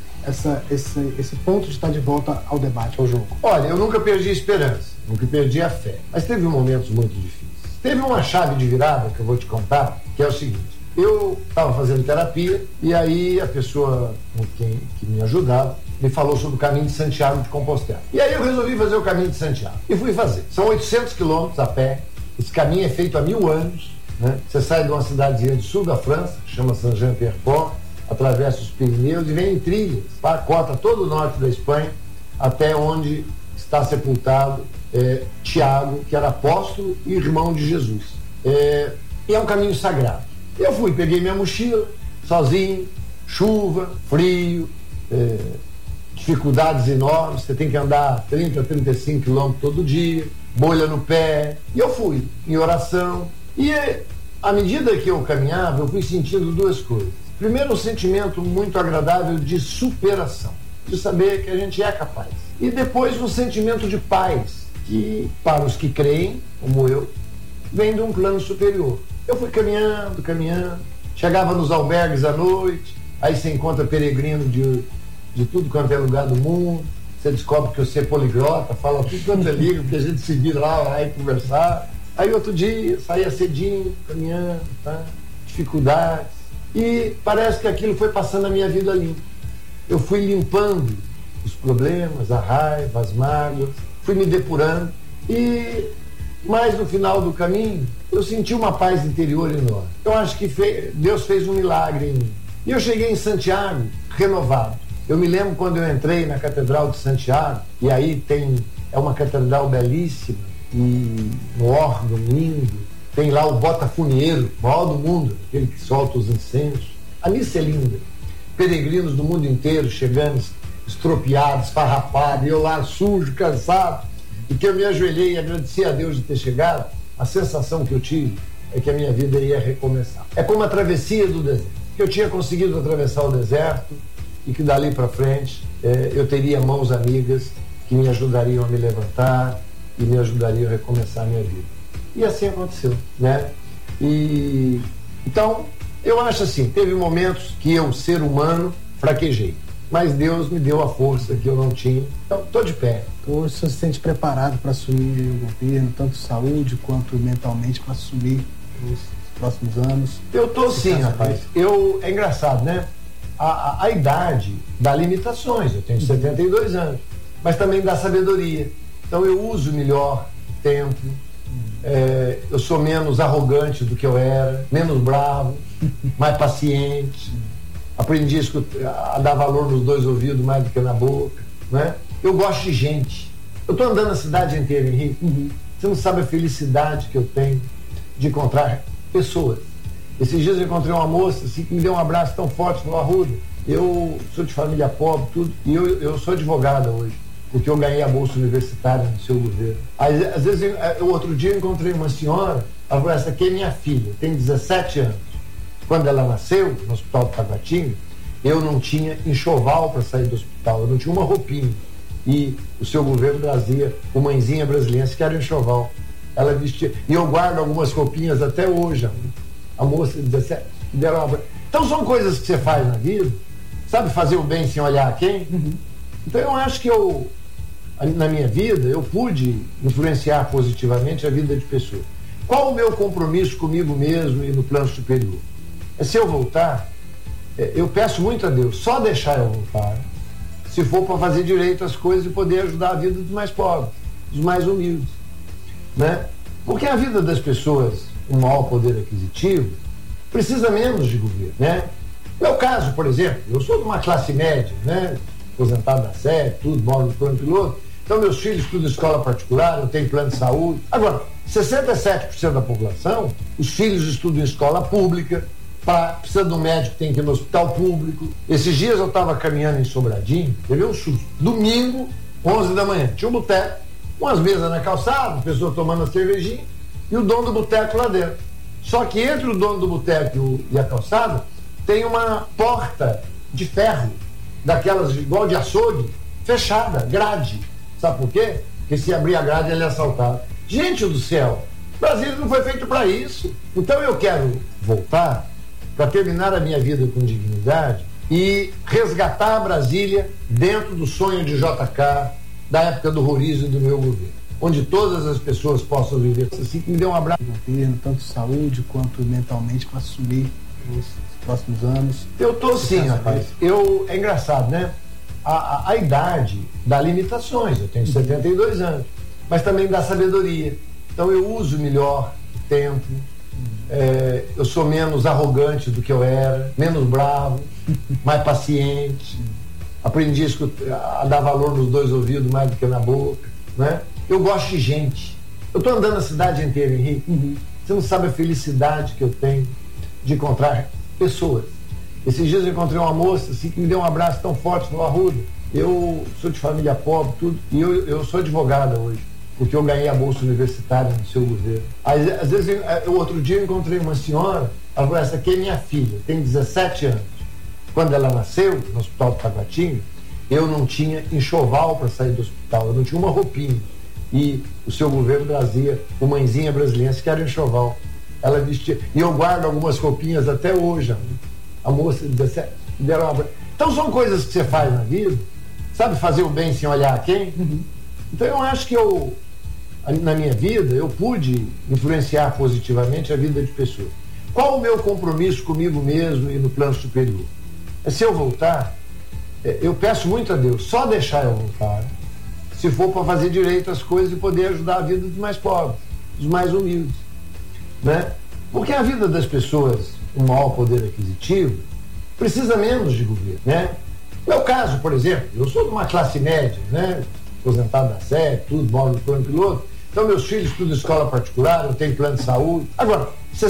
esse ponto de estar de volta ao debate, ao jogo? Olha, eu nunca perdi a esperança, nunca perdi a fé. Mas teve momentos muito difíceis. Teve uma chave de virada que eu vou te contar, que é o seguinte. Eu estava fazendo terapia e aí a pessoa que me ajudava me falou sobre o caminho de Santiago de Compostela. E aí eu resolvi fazer o caminho de Santiago. E fui fazer. São 800 quilômetros a pé. Esse caminho é feito há 1000 anos. Né? Você sai de uma cidadezinha do sul da França, que chama Saint-Jean-Pierre-Port, atravessa os Pirineus e vem em trilhas, corta todo o norte da Espanha, até onde está sepultado Tiago, que era apóstolo e irmão de Jesus. E é um caminho sagrado. Eu fui, peguei minha mochila, sozinho, chuva, frio, dificuldades enormes, você tem que andar 30, 35 quilômetros todo dia, bolha no pé, e eu fui, em oração, e à medida que eu caminhava, eu fui sentindo duas coisas. Primeiro, um sentimento muito agradável de superação, de saber que a gente é capaz. E depois, um sentimento de paz, que para os que creem, como eu, vem de um plano superior. Eu fui caminhando, chegava nos albergues à noite, aí você encontra peregrino de tudo quanto é lugar do mundo, você descobre que você é poliglota, fala tudo quanto é língua, porque a gente se vira lá e conversar. Aí outro dia, saía cedinho, caminhando, tá? Dificuldades. E parece que aquilo foi passando a minha vida limpa. Eu fui limpando os problemas, a raiva, as mágoas, fui me depurando e mais no final do caminho eu senti uma paz interior enorme. Eu acho que Deus fez um milagre em mim. E eu cheguei em Santiago renovado. Eu me lembro quando eu entrei na Catedral de Santiago, e aí é uma catedral belíssima, e um órgão lindo, tem lá o botafumeiro, maior do mundo, aquele que solta os incensos. A missa é linda. Peregrinos do mundo inteiro chegando, estropiados, farrapados, e eu lá sujo, cansado, e que eu me ajoelhei e agradeci a Deus de ter chegado. A sensação que eu tive é que a minha vida ia recomeçar. É como a travessia do deserto, que eu tinha conseguido atravessar o deserto e que dali para frente eu teria mãos amigas que me ajudariam a me levantar e me ajudariam a recomeçar a minha vida. E assim aconteceu, né? E então eu acho assim, teve momentos que eu, ser humano, fraquejei, mas Deus me deu a força que eu não tinha. Então estou de pé. Hoje você se sente preparado para assumir o governo, tanto saúde quanto mentalmente, para assumir os próximos anos? Eu estou sim, rapaz. É engraçado, né? A idade dá limitações. Eu tenho 72 anos, mas também dá sabedoria. Então eu uso melhor o tempo. Eu sou menos arrogante do que eu era, menos bravo, mais paciente. Aprendi a dar valor nos dois ouvidos mais do que na boca, né? Eu gosto de gente. Eu estou andando a cidade inteira, Henrique. Você não sabe a felicidade que eu tenho de encontrar pessoas. Esses dias eu encontrei uma moça assim, que me deu um abraço tão forte, falou: Arruda, eu sou de família pobre, tudo, e eu sou advogada hoje, porque eu ganhei a bolsa universitária no seu governo. Aí, às vezes, outro dia eu encontrei uma senhora, ela falou: essa aqui é minha filha, tem 17 anos. Quando ela nasceu, no Hospital de Taguatinga, eu não tinha enxoval para sair do hospital, eu não tinha uma roupinha. E o seu governo trazia uma mãezinha brasileira que era um enxoval. Ela vestia, e eu guardo algumas roupinhas até hoje. A moça de 17, que deram uma... Então são coisas que você faz na vida, sabe, fazer o bem sem olhar a quem, Então eu acho que na minha vida, eu pude influenciar positivamente a vida de pessoas. Qual o meu compromisso comigo mesmo e no plano superior? Se eu voltar, eu peço muito a Deus, só deixar eu voltar, se for para fazer direito às coisas e poder ajudar a vida dos mais pobres, dos mais humildes, né? Porque a vida das pessoas com maior poder aquisitivo precisa menos de governo, né? No meu caso, por exemplo, eu sou de uma classe média, né? Aposentado da SEP, tudo, moro no plano piloto. Então, meus filhos estudam em escola particular, eu tenho plano de saúde. Agora, 67% da população, os filhos estudam em escola pública, precisa de um médico, tem que ir no hospital público. Esses dias eu estava caminhando em Sobradinho, teve um susto. Domingo, 11 da manhã, tinha um boteco, umas mesas na calçada, pessoa tomando a cervejinha, e o dono do boteco lá dentro. Só que entre o dono do boteco e a calçada, tem uma porta de ferro, daquelas igual de açougue, fechada, grade. Sabe por quê? Porque se abrir a grade ele é assaltado. Gente do céu, o Brasil não foi feito para isso. Então eu quero voltar para terminar a minha vida com dignidade e resgatar a Brasília dentro do sonho de JK, da época do Roriz e do meu governo, onde todas as pessoas possam viver assim. Que me dê um abraço. Governo, tanto saúde quanto mentalmente, para assumir os próximos anos. Eu tô sim, rapaz. É engraçado, né? A idade dá limitações. Eu tenho 72 anos, mas também dá sabedoria. Então eu uso melhor o tempo. Eu sou menos arrogante do que eu era, menos bravo, mais paciente. Aprendi a dar valor nos dois ouvidos mais do que na boca, né? Eu gosto de gente. Eu estou andando a cidade inteira, Henrique. Você não sabe a felicidade que eu tenho de encontrar pessoas. Esses dias eu encontrei uma moça assim, que me deu um abraço tão forte no Arruda. Eu sou de família pobre, tudo, e eu sou advogada hoje, porque eu ganhei a bolsa universitária no seu governo. Às vezes, outro dia eu encontrei uma senhora, ela falou, essa aqui é minha filha, tem 17 anos. Quando ela nasceu, no Hospital do Taguatinga, eu não tinha enxoval para sair do hospital, eu não tinha uma roupinha. E o seu governo trazia o Mãezinha Brasileira, que era enxoval. Ela vestia, e eu guardo algumas roupinhas até hoje. A moça de 17 deram uma... Então são coisas que você faz na vida, sabe, fazer o bem sem olhar a quem. Então eu acho que na minha vida, eu pude influenciar positivamente a vida de pessoas. Qual o meu compromisso comigo mesmo e no plano superior? Se eu voltar, eu peço muito a Deus, só deixar eu voltar, se for para fazer direito às coisas e poder ajudar a vida dos mais pobres, dos mais humildes, né? Porque a vida das pessoas com maior poder aquisitivo precisa menos de governo, né? No meu caso, por exemplo, eu sou de uma classe média, né? Aposentado da SEP, tudo, moro no plano piloto. Então meus filhos estudam em escola particular, eu tenho plano de saúde. Agora,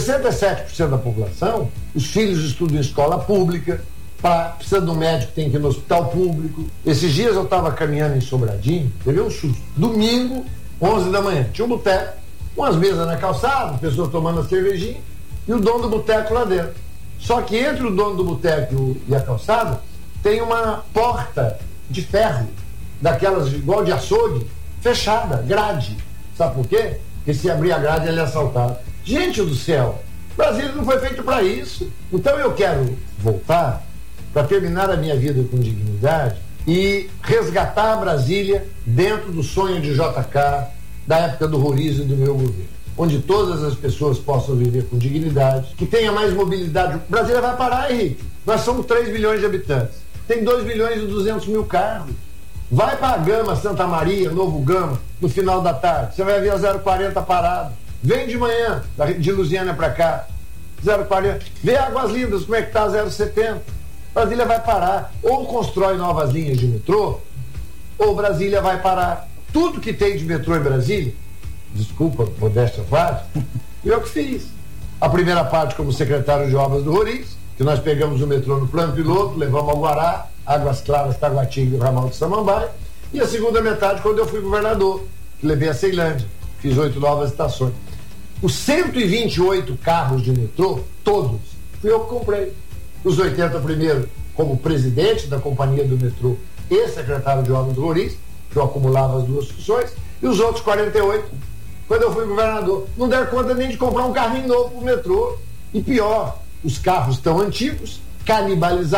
67% da população, os filhos estudam em escola pública, precisa de um médico, tem que ir no hospital público. Esses dias eu estava caminhando em Sobradinho, teve um susto. Domingo, 11 da manhã, tinha um boteco, umas mesas na calçada, pessoas tomando a cervejinha, e o dono do boteco lá dentro. Só que entre o dono do boteco e a calçada, tem uma porta de ferro, daquelas igual de açougue, fechada, grade. Sabe por quê? Porque se abrir a grade ele é assaltado. Gente do céu, o Brasil não foi feito para isso. Então eu quero voltar para terminar a minha vida com dignidade e resgatar a Brasília dentro do sonho de JK, da época do Roriz e do meu governo, onde todas as pessoas possam viver com dignidade, que tenha mais mobilidade. Brasília vai parar, Henrique. Nós somos 3 milhões de habitantes. Tem 2 milhões e 200 mil carros. Vai para a Gama, Santa Maria, Novo Gama, no final da tarde. Você vai ver a 040 parado. Vem de manhã, de Lusiana para cá, 040. Vê Águas Lindas, como é que tá a 070. Brasília vai parar. Ou constrói novas linhas de metrô, ou Brasília vai parar. Tudo que tem de metrô em Brasília, desculpa, modéstia à parte, eu que fiz. A primeira parte como secretário de obras do Roriz, que nós pegamos o metrô no plano piloto, levamos ao Guará, Águas Claras, Taguatinga e o ramal de Samambaia, e a segunda metade quando eu fui governador, que levei a Ceilândia, fiz 8 novas estações. Os 128 carros de metrô, todos, fui eu que comprei. Os 80 primeiro como presidente da companhia do metrô e secretário de obras do Roriz, que eu acumulava as duas funções, e os outros 48, quando eu fui governador, não deram conta nem de comprar um carrinho novo pro metrô. E pior, os carros tão antigos, canibalizados,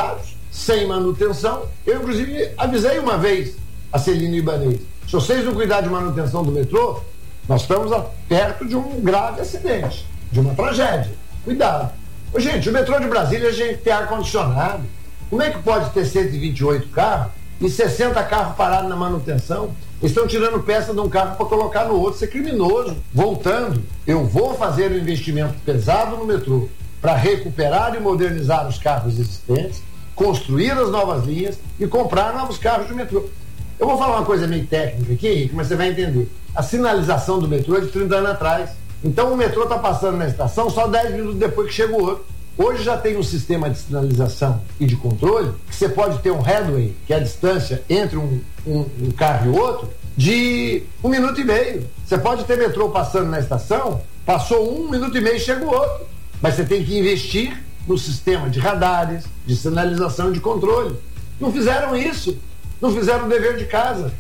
sem manutenção. Eu, inclusive, avisei uma vez a Celina Ibanez: se vocês não cuidar de manutenção do metrô, nós estamos perto de um grave acidente, de uma tragédia. Cuidado. Ô, gente, o metrô de Brasília, a gente tem ar-condicionado. Como é que pode ter 128 carros e 60 carros parados na manutenção? Eles estão tirando peça de um carro para colocar no outro. Isso é criminoso. Voltando, eu vou fazer um investimento pesado no metrô para recuperar e modernizar os carros existentes, construir as novas linhas e comprar novos carros de metrô. Eu vou falar uma coisa meio técnica aqui, Henrique, mas você vai entender. A sinalização do metrô é de 30 anos atrás. Então o metrô está passando na estação só 10 minutos depois que chega o outro. Hoje já tem um sistema de sinalização e de controle que você pode ter um headway, que é a distância entre um carro e outro, de 1 minuto e meio. Você pode ter metrô passando na estação, passou 1 minuto e meio e chega o outro. Mas você tem que investir no sistema de radares, de sinalização e de controle. Não fizeram isso. Não fizeram o dever de casa.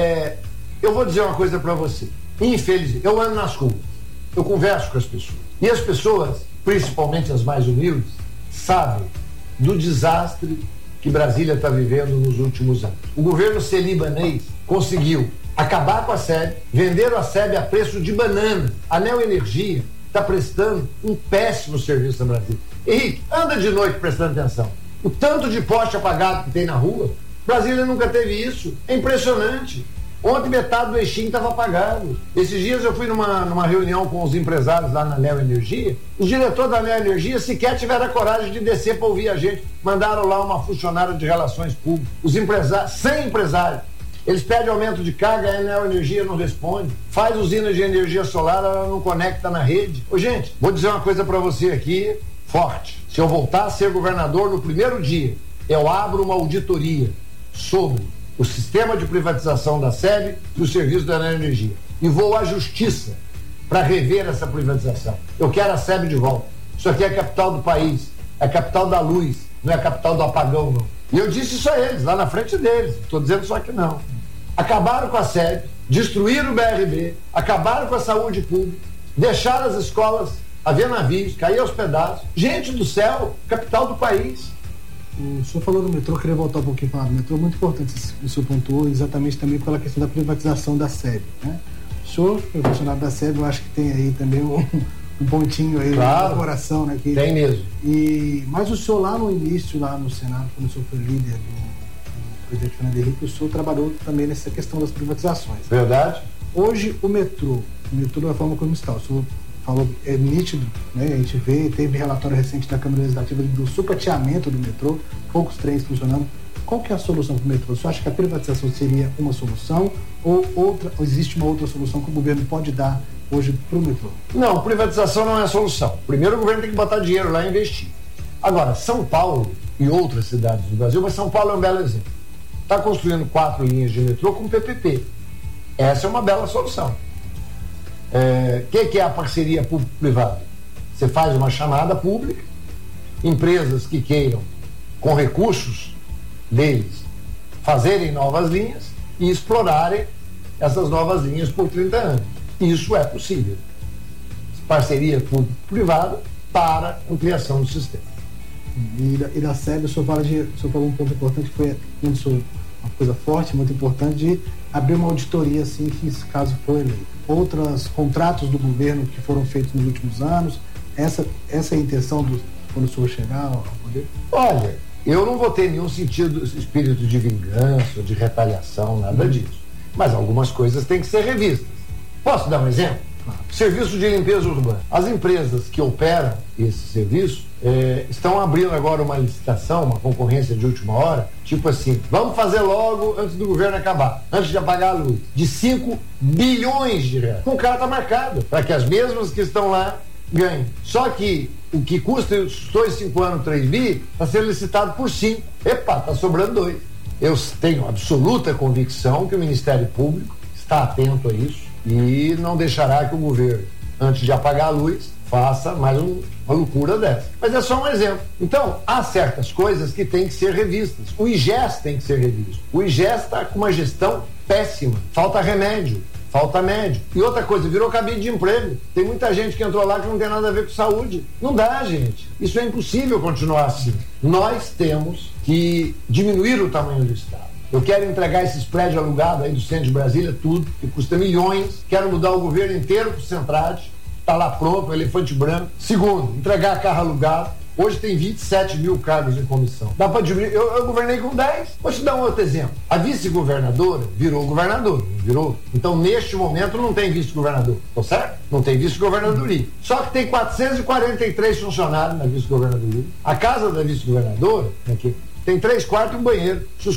Eu vou dizer uma coisa para você. Infelizmente, eu ando nas ruas, eu converso com as pessoas. E as pessoas, principalmente as mais humildes, sabem do desastre que Brasília está vivendo nos últimos anos. O governo Celina-Ibanez conseguiu acabar com a SEB, vender a SEB a preço de banana. A Neo Energia está prestando um péssimo serviço na Brasília. Henrique, anda de noite prestando atenção. O tanto de poste apagado que tem na rua, Brasília nunca teve isso. É impressionante. Ontem metade do Exim estava apagado. Esses dias eu fui numa reunião com os empresários lá na Neo Energia. Os diretores da Neo Energia sequer tiveram a coragem de descer para ouvir a gente. Mandaram lá uma funcionária de relações públicas. Os empresários, 100 empresários. Eles pedem aumento de carga, a Neo Energia não responde. Faz usinas de energia solar, ela não conecta na rede. Ô, gente, vou dizer uma coisa para você aqui, forte. Se eu voltar a ser governador no primeiro dia, eu abro uma auditoria sobre o sistema de privatização da SEB e o serviço da Neo Energia. E vou à justiça para rever essa privatização. Eu quero a SEB de volta. Isso aqui é a capital do país, é a capital da luz, não é a capital do apagão, não. E eu disse isso a eles, lá na frente deles. Estou dizendo só que não. Acabaram com a SEB, destruíram o BRB, acabaram com a saúde pública, deixaram as escolas a ver navios, cair aos pedaços. Gente do céu, capital do país. O senhor falou do metrô, eu queria voltar um pouquinho para falar do metrô, muito importante o senhor pontuou exatamente também pela questão da privatização da SEB, né? O senhor, funcionário da SEB, eu acho que tem aí também um pontinho aí, claro, no coração, né? Que, tem mesmo. Mas o senhor lá no início, lá no Senado, quando o senhor foi líder do presidente Fernando Henrique, o senhor trabalhou também nessa questão das privatizações. Verdade. Hoje o metrô da forma como está, o senhor falou, é nítido, né? A gente vê, teve relatório recente da Câmara Legislativa do sucateamento do metrô, poucos trens funcionando. Qual que é a solução para o metrô? Você acha que a privatização seria uma solução ou existe uma outra solução que o governo pode dar hoje para o metrô? Não, privatização não é a solução. Primeiro o governo tem que botar dinheiro lá e investir. Agora, São Paulo e outras cidades do Brasil, mas São Paulo é um belo exemplo. Está construindo 4 linhas de metrô com PPP. Essa é uma bela solução. Que é a parceria público-privada? Você faz uma chamada pública, empresas que queiram, com recursos deles, fazerem novas linhas e explorarem essas novas linhas por 30 anos. Isso é possível. Parceria público-privada para ampliação do sistema. E da SEB, o senhor falou um ponto importante, que foi uma coisa forte, muito importante, de abrir uma auditoria, assim, que caso for eleito. Outros contratos do governo que foram feitos nos últimos anos, essa é a intenção quando o senhor chegar ao poder? Olha, eu não vou ter nenhum espírito de vingança, de retaliação, nada disso. Mas algumas coisas têm que ser revistas. Posso dar um exemplo? Claro. Serviço de limpeza urbana. As empresas que operam esse serviço estão abrindo agora uma licitação, uma concorrência de última hora, tipo assim, vamos fazer logo antes do governo acabar, antes de apagar a luz, de 5 bilhões de reais. O cara está marcado, para que as mesmas que estão lá ganhem. Só que o que custa os 5 anos 3 bi, está sendo licitado por 5. Epa, está sobrando 2. Eu tenho absoluta convicção que o Ministério Público está atento a isso e não deixará que o governo, antes de apagar a luz, faça mais uma loucura dessa. Mas é só um exemplo. Então, há certas coisas que têm que ser revistas. O IGES tem que ser revisto. O IGES está com uma gestão péssima. Falta remédio. falta médico. E outra coisa, virou cabide de emprego. Tem muita gente que entrou lá que não tem nada a ver com saúde. Não dá, gente. Isso é impossível continuar assim. Nós temos que diminuir o tamanho do Estado. Eu quero entregar esses prédios alugados aí do centro de Brasília, tudo, que custa milhões. Quero mudar o governo inteiro para o Centrade. Está lá pronto, o elefante branco. Segundo, entregar carro alugado. Hoje tem 27 mil cargos em comissão. Dá para diminuir. Eu governei com 10. Vou te dar um outro exemplo. A vice-governadora virou governador, não virou? Então, neste momento, não tem vice-governador. Tô certo? Não tem vice-governadoria. Só que tem 443 funcionários na vice-governadoria. A casa da vice-governadora, aqui, tem 3 quartos e um banheiro. Se os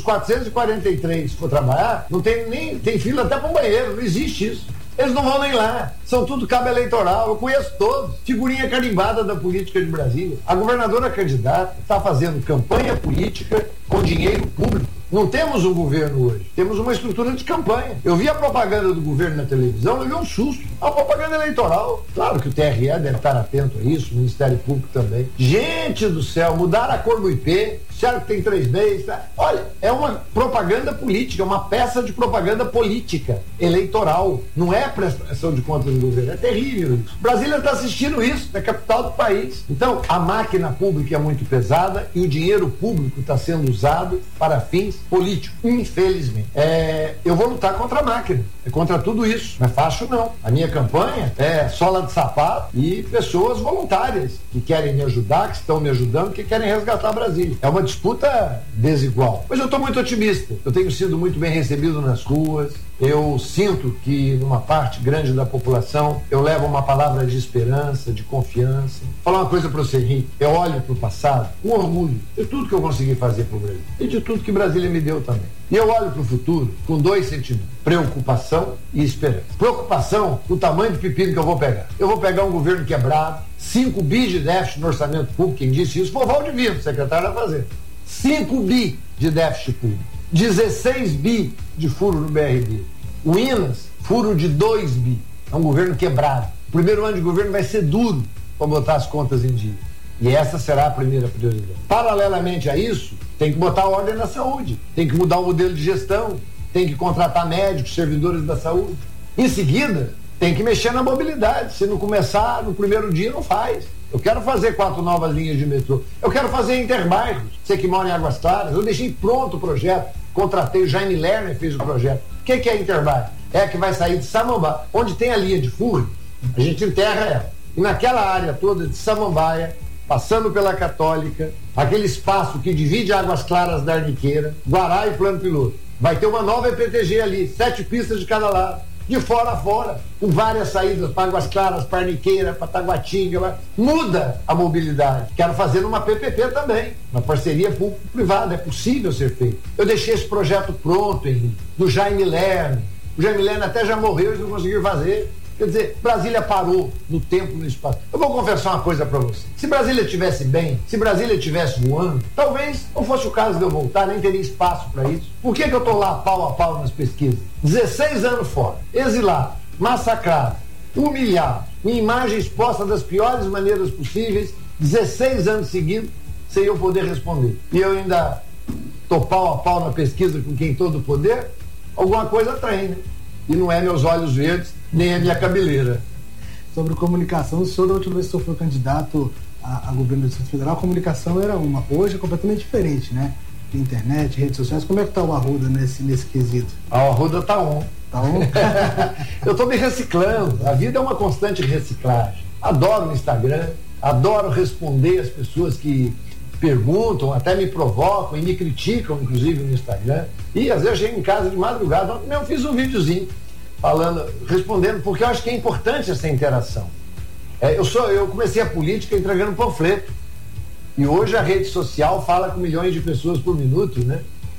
443 for trabalhar, não tem nem tem fila até para um banheiro. Não existe isso. Eles não vão nem lá. São tudo cabo eleitoral. Eu conheço todos. Figurinha carimbada da política de Brasília. A governadora candidata está fazendo campanha política com dinheiro público. Não temos um governo hoje. Temos uma estrutura de campanha. Eu vi a propaganda do governo na televisão, levei um susto. A propaganda eleitoral. Claro que o TRE deve estar atento a isso, o Ministério Público também. Gente do céu, mudaram a cor do IP. Disseram que tem 3 meses. Tá? Olha, é uma propaganda política, uma peça de propaganda política, eleitoral. Não é prestação de contas do governo. É terrível isso. Brasília está assistindo isso, é a capital do país. Então, a máquina pública é muito pesada e o dinheiro público está sendo usado para fins políticos, infelizmente. Eu vou lutar contra a máquina, contra tudo isso. Não é fácil, não. A minha campanha é sola de sapato e pessoas voluntárias que querem me ajudar, que estão me ajudando, que querem resgatar Brasília. É uma disputa desigual. Mas eu estou muito otimista. Eu tenho sido muito bem recebido nas ruas. Eu sinto que numa parte grande da população eu levo uma palavra de esperança, de confiança. Vou falar uma coisa para você, Henrique. Eu olho para o passado com orgulho de tudo que eu consegui fazer para o Brasil e de tudo que Brasília me deu também. E eu olho para o futuro com 2 sentimentos: preocupação e esperança. Preocupação com o tamanho do pepino que eu vou pegar. Eu vou pegar um governo quebrado, 5 bi de déficit no orçamento público. Quem disse isso foi o Valdivino, secretário da Fazenda. 5 bi de déficit público. 16 bi de furo no BRB. O INAS, furo de 2 bi. É um governo quebrado. O primeiro ano de governo vai ser duro para botar as contas em dia. E essa será a primeira prioridade. Paralelamente a isso, tem que botar ordem na saúde. Tem que mudar o modelo de gestão. Tem que contratar médicos, servidores da saúde. Em seguida, tem que mexer na mobilidade. Se não começar no primeiro dia, não faz. Eu quero fazer 4 novas linhas de metrô. Eu quero fazer interbairros. Você que mora em Águas Claras, eu deixei pronto o projeto. Contratei, o Jaime Lerner fez o projeto. O que é interbairro? É a que vai sair de Samambaia, onde tem a linha de furo, a gente enterra ela. E naquela área toda de Samambaia, passando pela Católica, aquele espaço que divide Águas Claras da Arniqueira, Guará e Plano Piloto, vai ter uma nova EPTG ali, 7 pistas de cada lado. De fora a fora, com várias saídas para Águas Claras, para Arniqueira, para Taguatinga, muda a mobilidade. Quero fazer numa PPP também, uma parceria público-privada, é possível ser feito. Eu deixei esse projeto pronto, Henrique, do Jaime Lerner. O Jaime Lerner até já morreu e não conseguiu fazer. Quer dizer, Brasília parou no tempo e no espaço. Eu vou confessar uma coisa para você. Se Brasília estivesse bem, se Brasília estivesse voando, talvez não fosse o caso de eu voltar, nem teria espaço para isso. Por que eu estou lá pau a pau nas pesquisas? 16 anos fora, exilado, massacrado, humilhado, em imagem exposta das piores maneiras possíveis, 16 anos seguidos, sem eu poder responder. E eu ainda estou pau a pau na pesquisa com quem todo o poder, alguma coisa tem, né? E não é meus olhos verdes, nem a minha cabeleira. Sobre comunicação, o senhor, da última vez que o senhor foi candidato a governo do Distrito Federal, a comunicação era uma. Hoje é completamente diferente, né? Internet, redes sociais. Como é que está o Arruda nesse quesito? O Arruda está on. Tá on? Eu estou me reciclando. A vida é uma constante reciclagem. Adoro o Instagram, adoro responder as pessoas que perguntam, até me provocam e me criticam, inclusive no Instagram. E às vezes eu chego em casa de madrugada, ontem mesmo fiz um videozinho falando, respondendo, porque eu acho que é importante essa interação. Eu comecei a política entregando panfleto. E hoje a rede social fala com milhões de pessoas por minuto, né?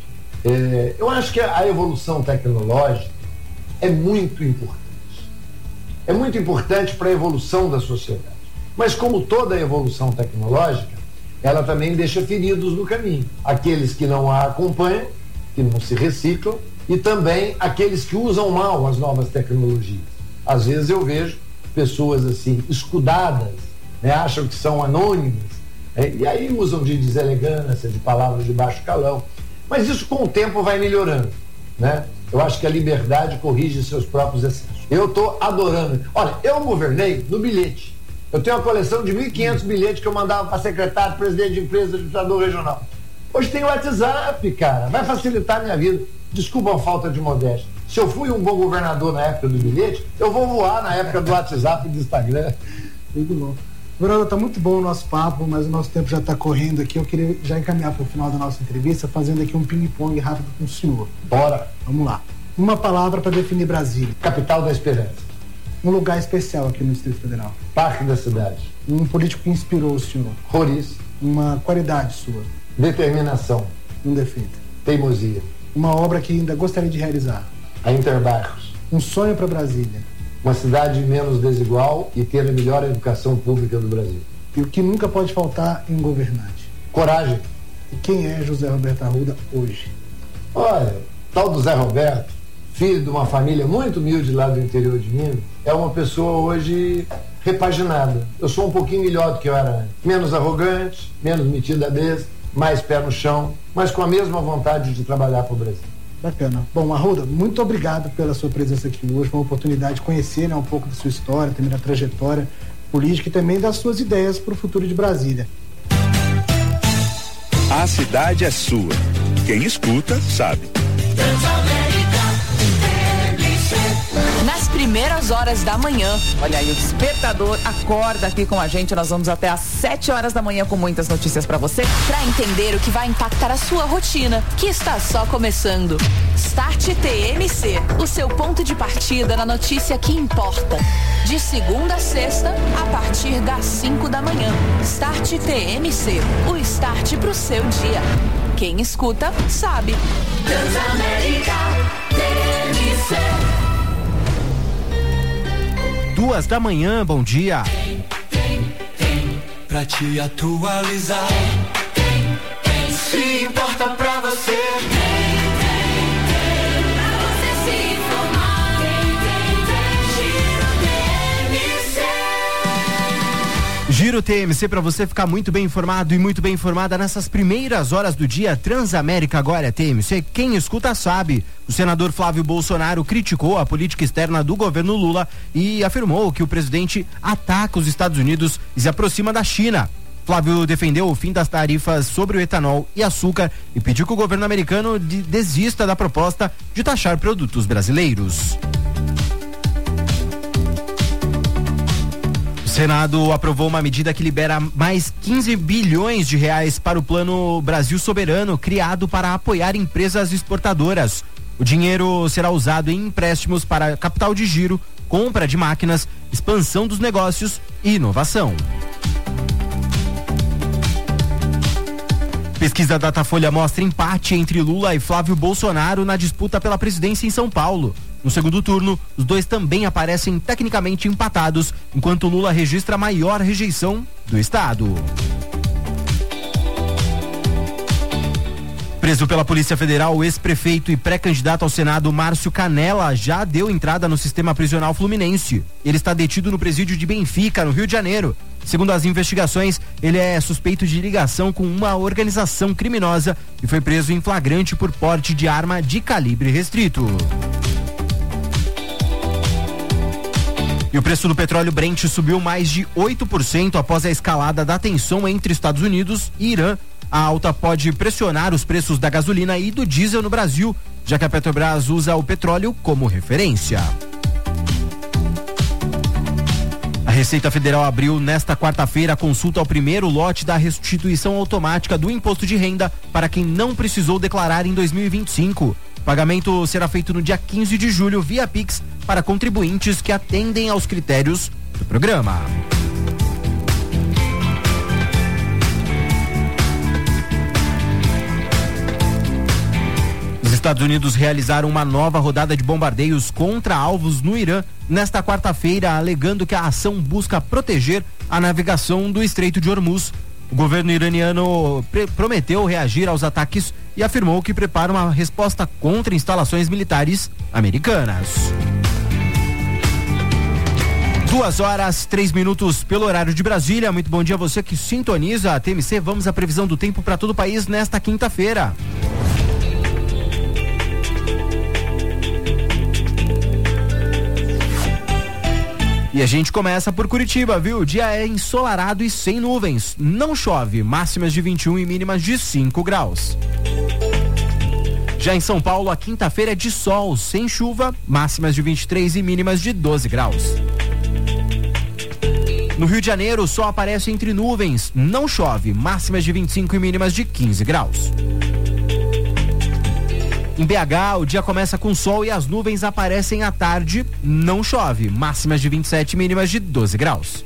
Eu acho que a evolução tecnológica é muito importante. É muito importante para a evolução da sociedade. Mas como toda evolução tecnológica, ela também deixa feridos no caminho. Aqueles que não a acompanham, que não se reciclam, e também aqueles que usam mal as novas tecnologias. Às vezes eu vejo pessoas assim, escudadas, né, acham que são anônimas, e aí usam de deselegância, de palavras de baixo calão. Mas isso com o tempo vai melhorando. né? Eu acho que a liberdade corrige seus próprios excessos. Eu estou adorando. Olha, eu governei no bilhete. Eu tenho uma coleção de 1.500 bilhetes que eu mandava para secretário, presidente de empresa, administrador regional. Hoje tem o WhatsApp, cara. Vai facilitar a minha vida. Desculpa a falta de modéstia. Se eu fui um bom governador na época do bilhete, eu vou voar na época do WhatsApp e do Instagram. Muito bom. Governador, tá muito bom o nosso papo, mas o nosso tempo já está correndo aqui. Eu queria já encaminhar para o final da nossa entrevista, fazendo aqui um ping-pong rápido com o senhor. Bora. Vamos lá. Uma palavra para definir Brasília. Capital da Esperança. Um lugar especial aqui no Distrito Federal. Parque da cidade. Um político que inspirou o senhor. Roriz. Uma qualidade sua. Determinação. Um defeito. Teimosia. Uma obra que ainda gostaria de realizar. A Interbairros. Um sonho para Brasília. Uma cidade menos desigual e ter a melhor educação pública do Brasil. E o que nunca pode faltar em um governante. Coragem. E quem é José Roberto Arruda hoje? Olha, tal do Zé Roberto, filho de uma família muito humilde lá do interior de Minas, é uma pessoa hoje repaginada. Eu sou um pouquinho melhor do que eu era antes. Menos arrogante, menos metido a besta, mais pé no chão, mas com a mesma vontade de trabalhar para o Brasil. Bacana. Bom, Arruda, muito obrigado pela sua presença aqui hoje, uma oportunidade de conhecer, né, um pouco da sua história, também da trajetória política e também das suas ideias para o futuro de Brasília. A cidade é sua. Quem escuta, sabe. Nas primeiras horas da manhã. Olha aí, o Despertador acorda aqui com a gente. Nós vamos até às 7 horas da manhã com muitas notícias pra você, pra entender o que vai impactar a sua rotina, que está só começando. Start TMC, o seu ponto de partida na notícia que importa. De segunda a sexta, a partir das 5 da manhã. Start TMC, o start pro seu dia. Quem escuta, sabe. Transamérica TMC. 2 da manhã, bom dia. Pra te atualizar, se importa pra você. Pra você se informar, Giro TMC para você ficar muito bem informado e muito bem informada nessas primeiras horas do dia. Transamérica agora é TMC, quem escuta sabe. O senador Flávio Bolsonaro criticou a política externa do governo Lula e afirmou que o presidente ataca os Estados Unidos e se aproxima da China. Flávio defendeu o fim das tarifas sobre o etanol e açúcar e pediu que o governo americano desista da proposta de taxar produtos brasileiros. O Senado aprovou uma medida que libera mais 15 bilhões de reais para o Plano Brasil Soberano, criado para apoiar empresas exportadoras. O dinheiro será usado em empréstimos para capital de giro, compra de máquinas, expansão dos negócios e inovação. Pesquisa Datafolha mostra empate entre Lula e Flávio Bolsonaro na disputa pela presidência em São Paulo. No segundo turno, os dois também aparecem tecnicamente empatados, enquanto Lula registra a maior rejeição do estado. Preso pela Polícia Federal, o ex-prefeito e pré-candidato ao Senado Márcio Canella já deu entrada no sistema prisional fluminense. Ele está detido no presídio de Benfica, no Rio de Janeiro. Segundo as investigações, ele é suspeito de ligação com uma organização criminosa e foi preso em flagrante por porte de arma de calibre restrito. E o preço do petróleo Brent subiu mais de 8% após a escalada da tensão entre Estados Unidos e Irã. A alta pode pressionar os preços da gasolina e do diesel no Brasil, já que a Petrobras usa o petróleo como referência. A Receita Federal abriu nesta quarta-feira a consulta ao primeiro lote da restituição automática do imposto de renda para quem não precisou declarar em 2025. O pagamento será feito no dia 15 de julho via Pix para contribuintes que atendem aos critérios do programa. Os Estados Unidos realizaram uma nova rodada de bombardeios contra alvos no Irã nesta quarta-feira, alegando que a ação busca proteger a navegação do Estreito de Hormuz. O governo iraniano prometeu reagir aos ataques e afirmou que prepara uma resposta contra instalações militares americanas. 2h03 pelo horário de Brasília. Muito bom dia a você que sintoniza a TMC. Vamos à previsão do tempo para todo o país nesta quinta-feira. E a gente começa por Curitiba, viu? O dia é ensolarado e sem nuvens. Não chove, máximas de 21 e mínimas de 5 graus. Já em São Paulo, a quinta-feira é de sol, sem chuva, máximas de 23 e mínimas de 12 graus. No Rio de Janeiro, o sol aparece entre nuvens, não chove, máximas de 25 e mínimas de 15 graus. Em BH, o dia começa com sol e as nuvens aparecem à tarde, não chove, máximas de 27 e mínimas de 12 graus.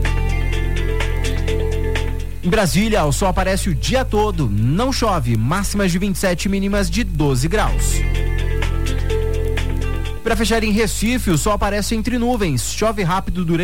Em Brasília, o sol aparece o dia todo, não chove, máximas de 27 e mínimas de 12 graus. Para fechar em Recife, o sol aparece entre nuvens, chove rápido durante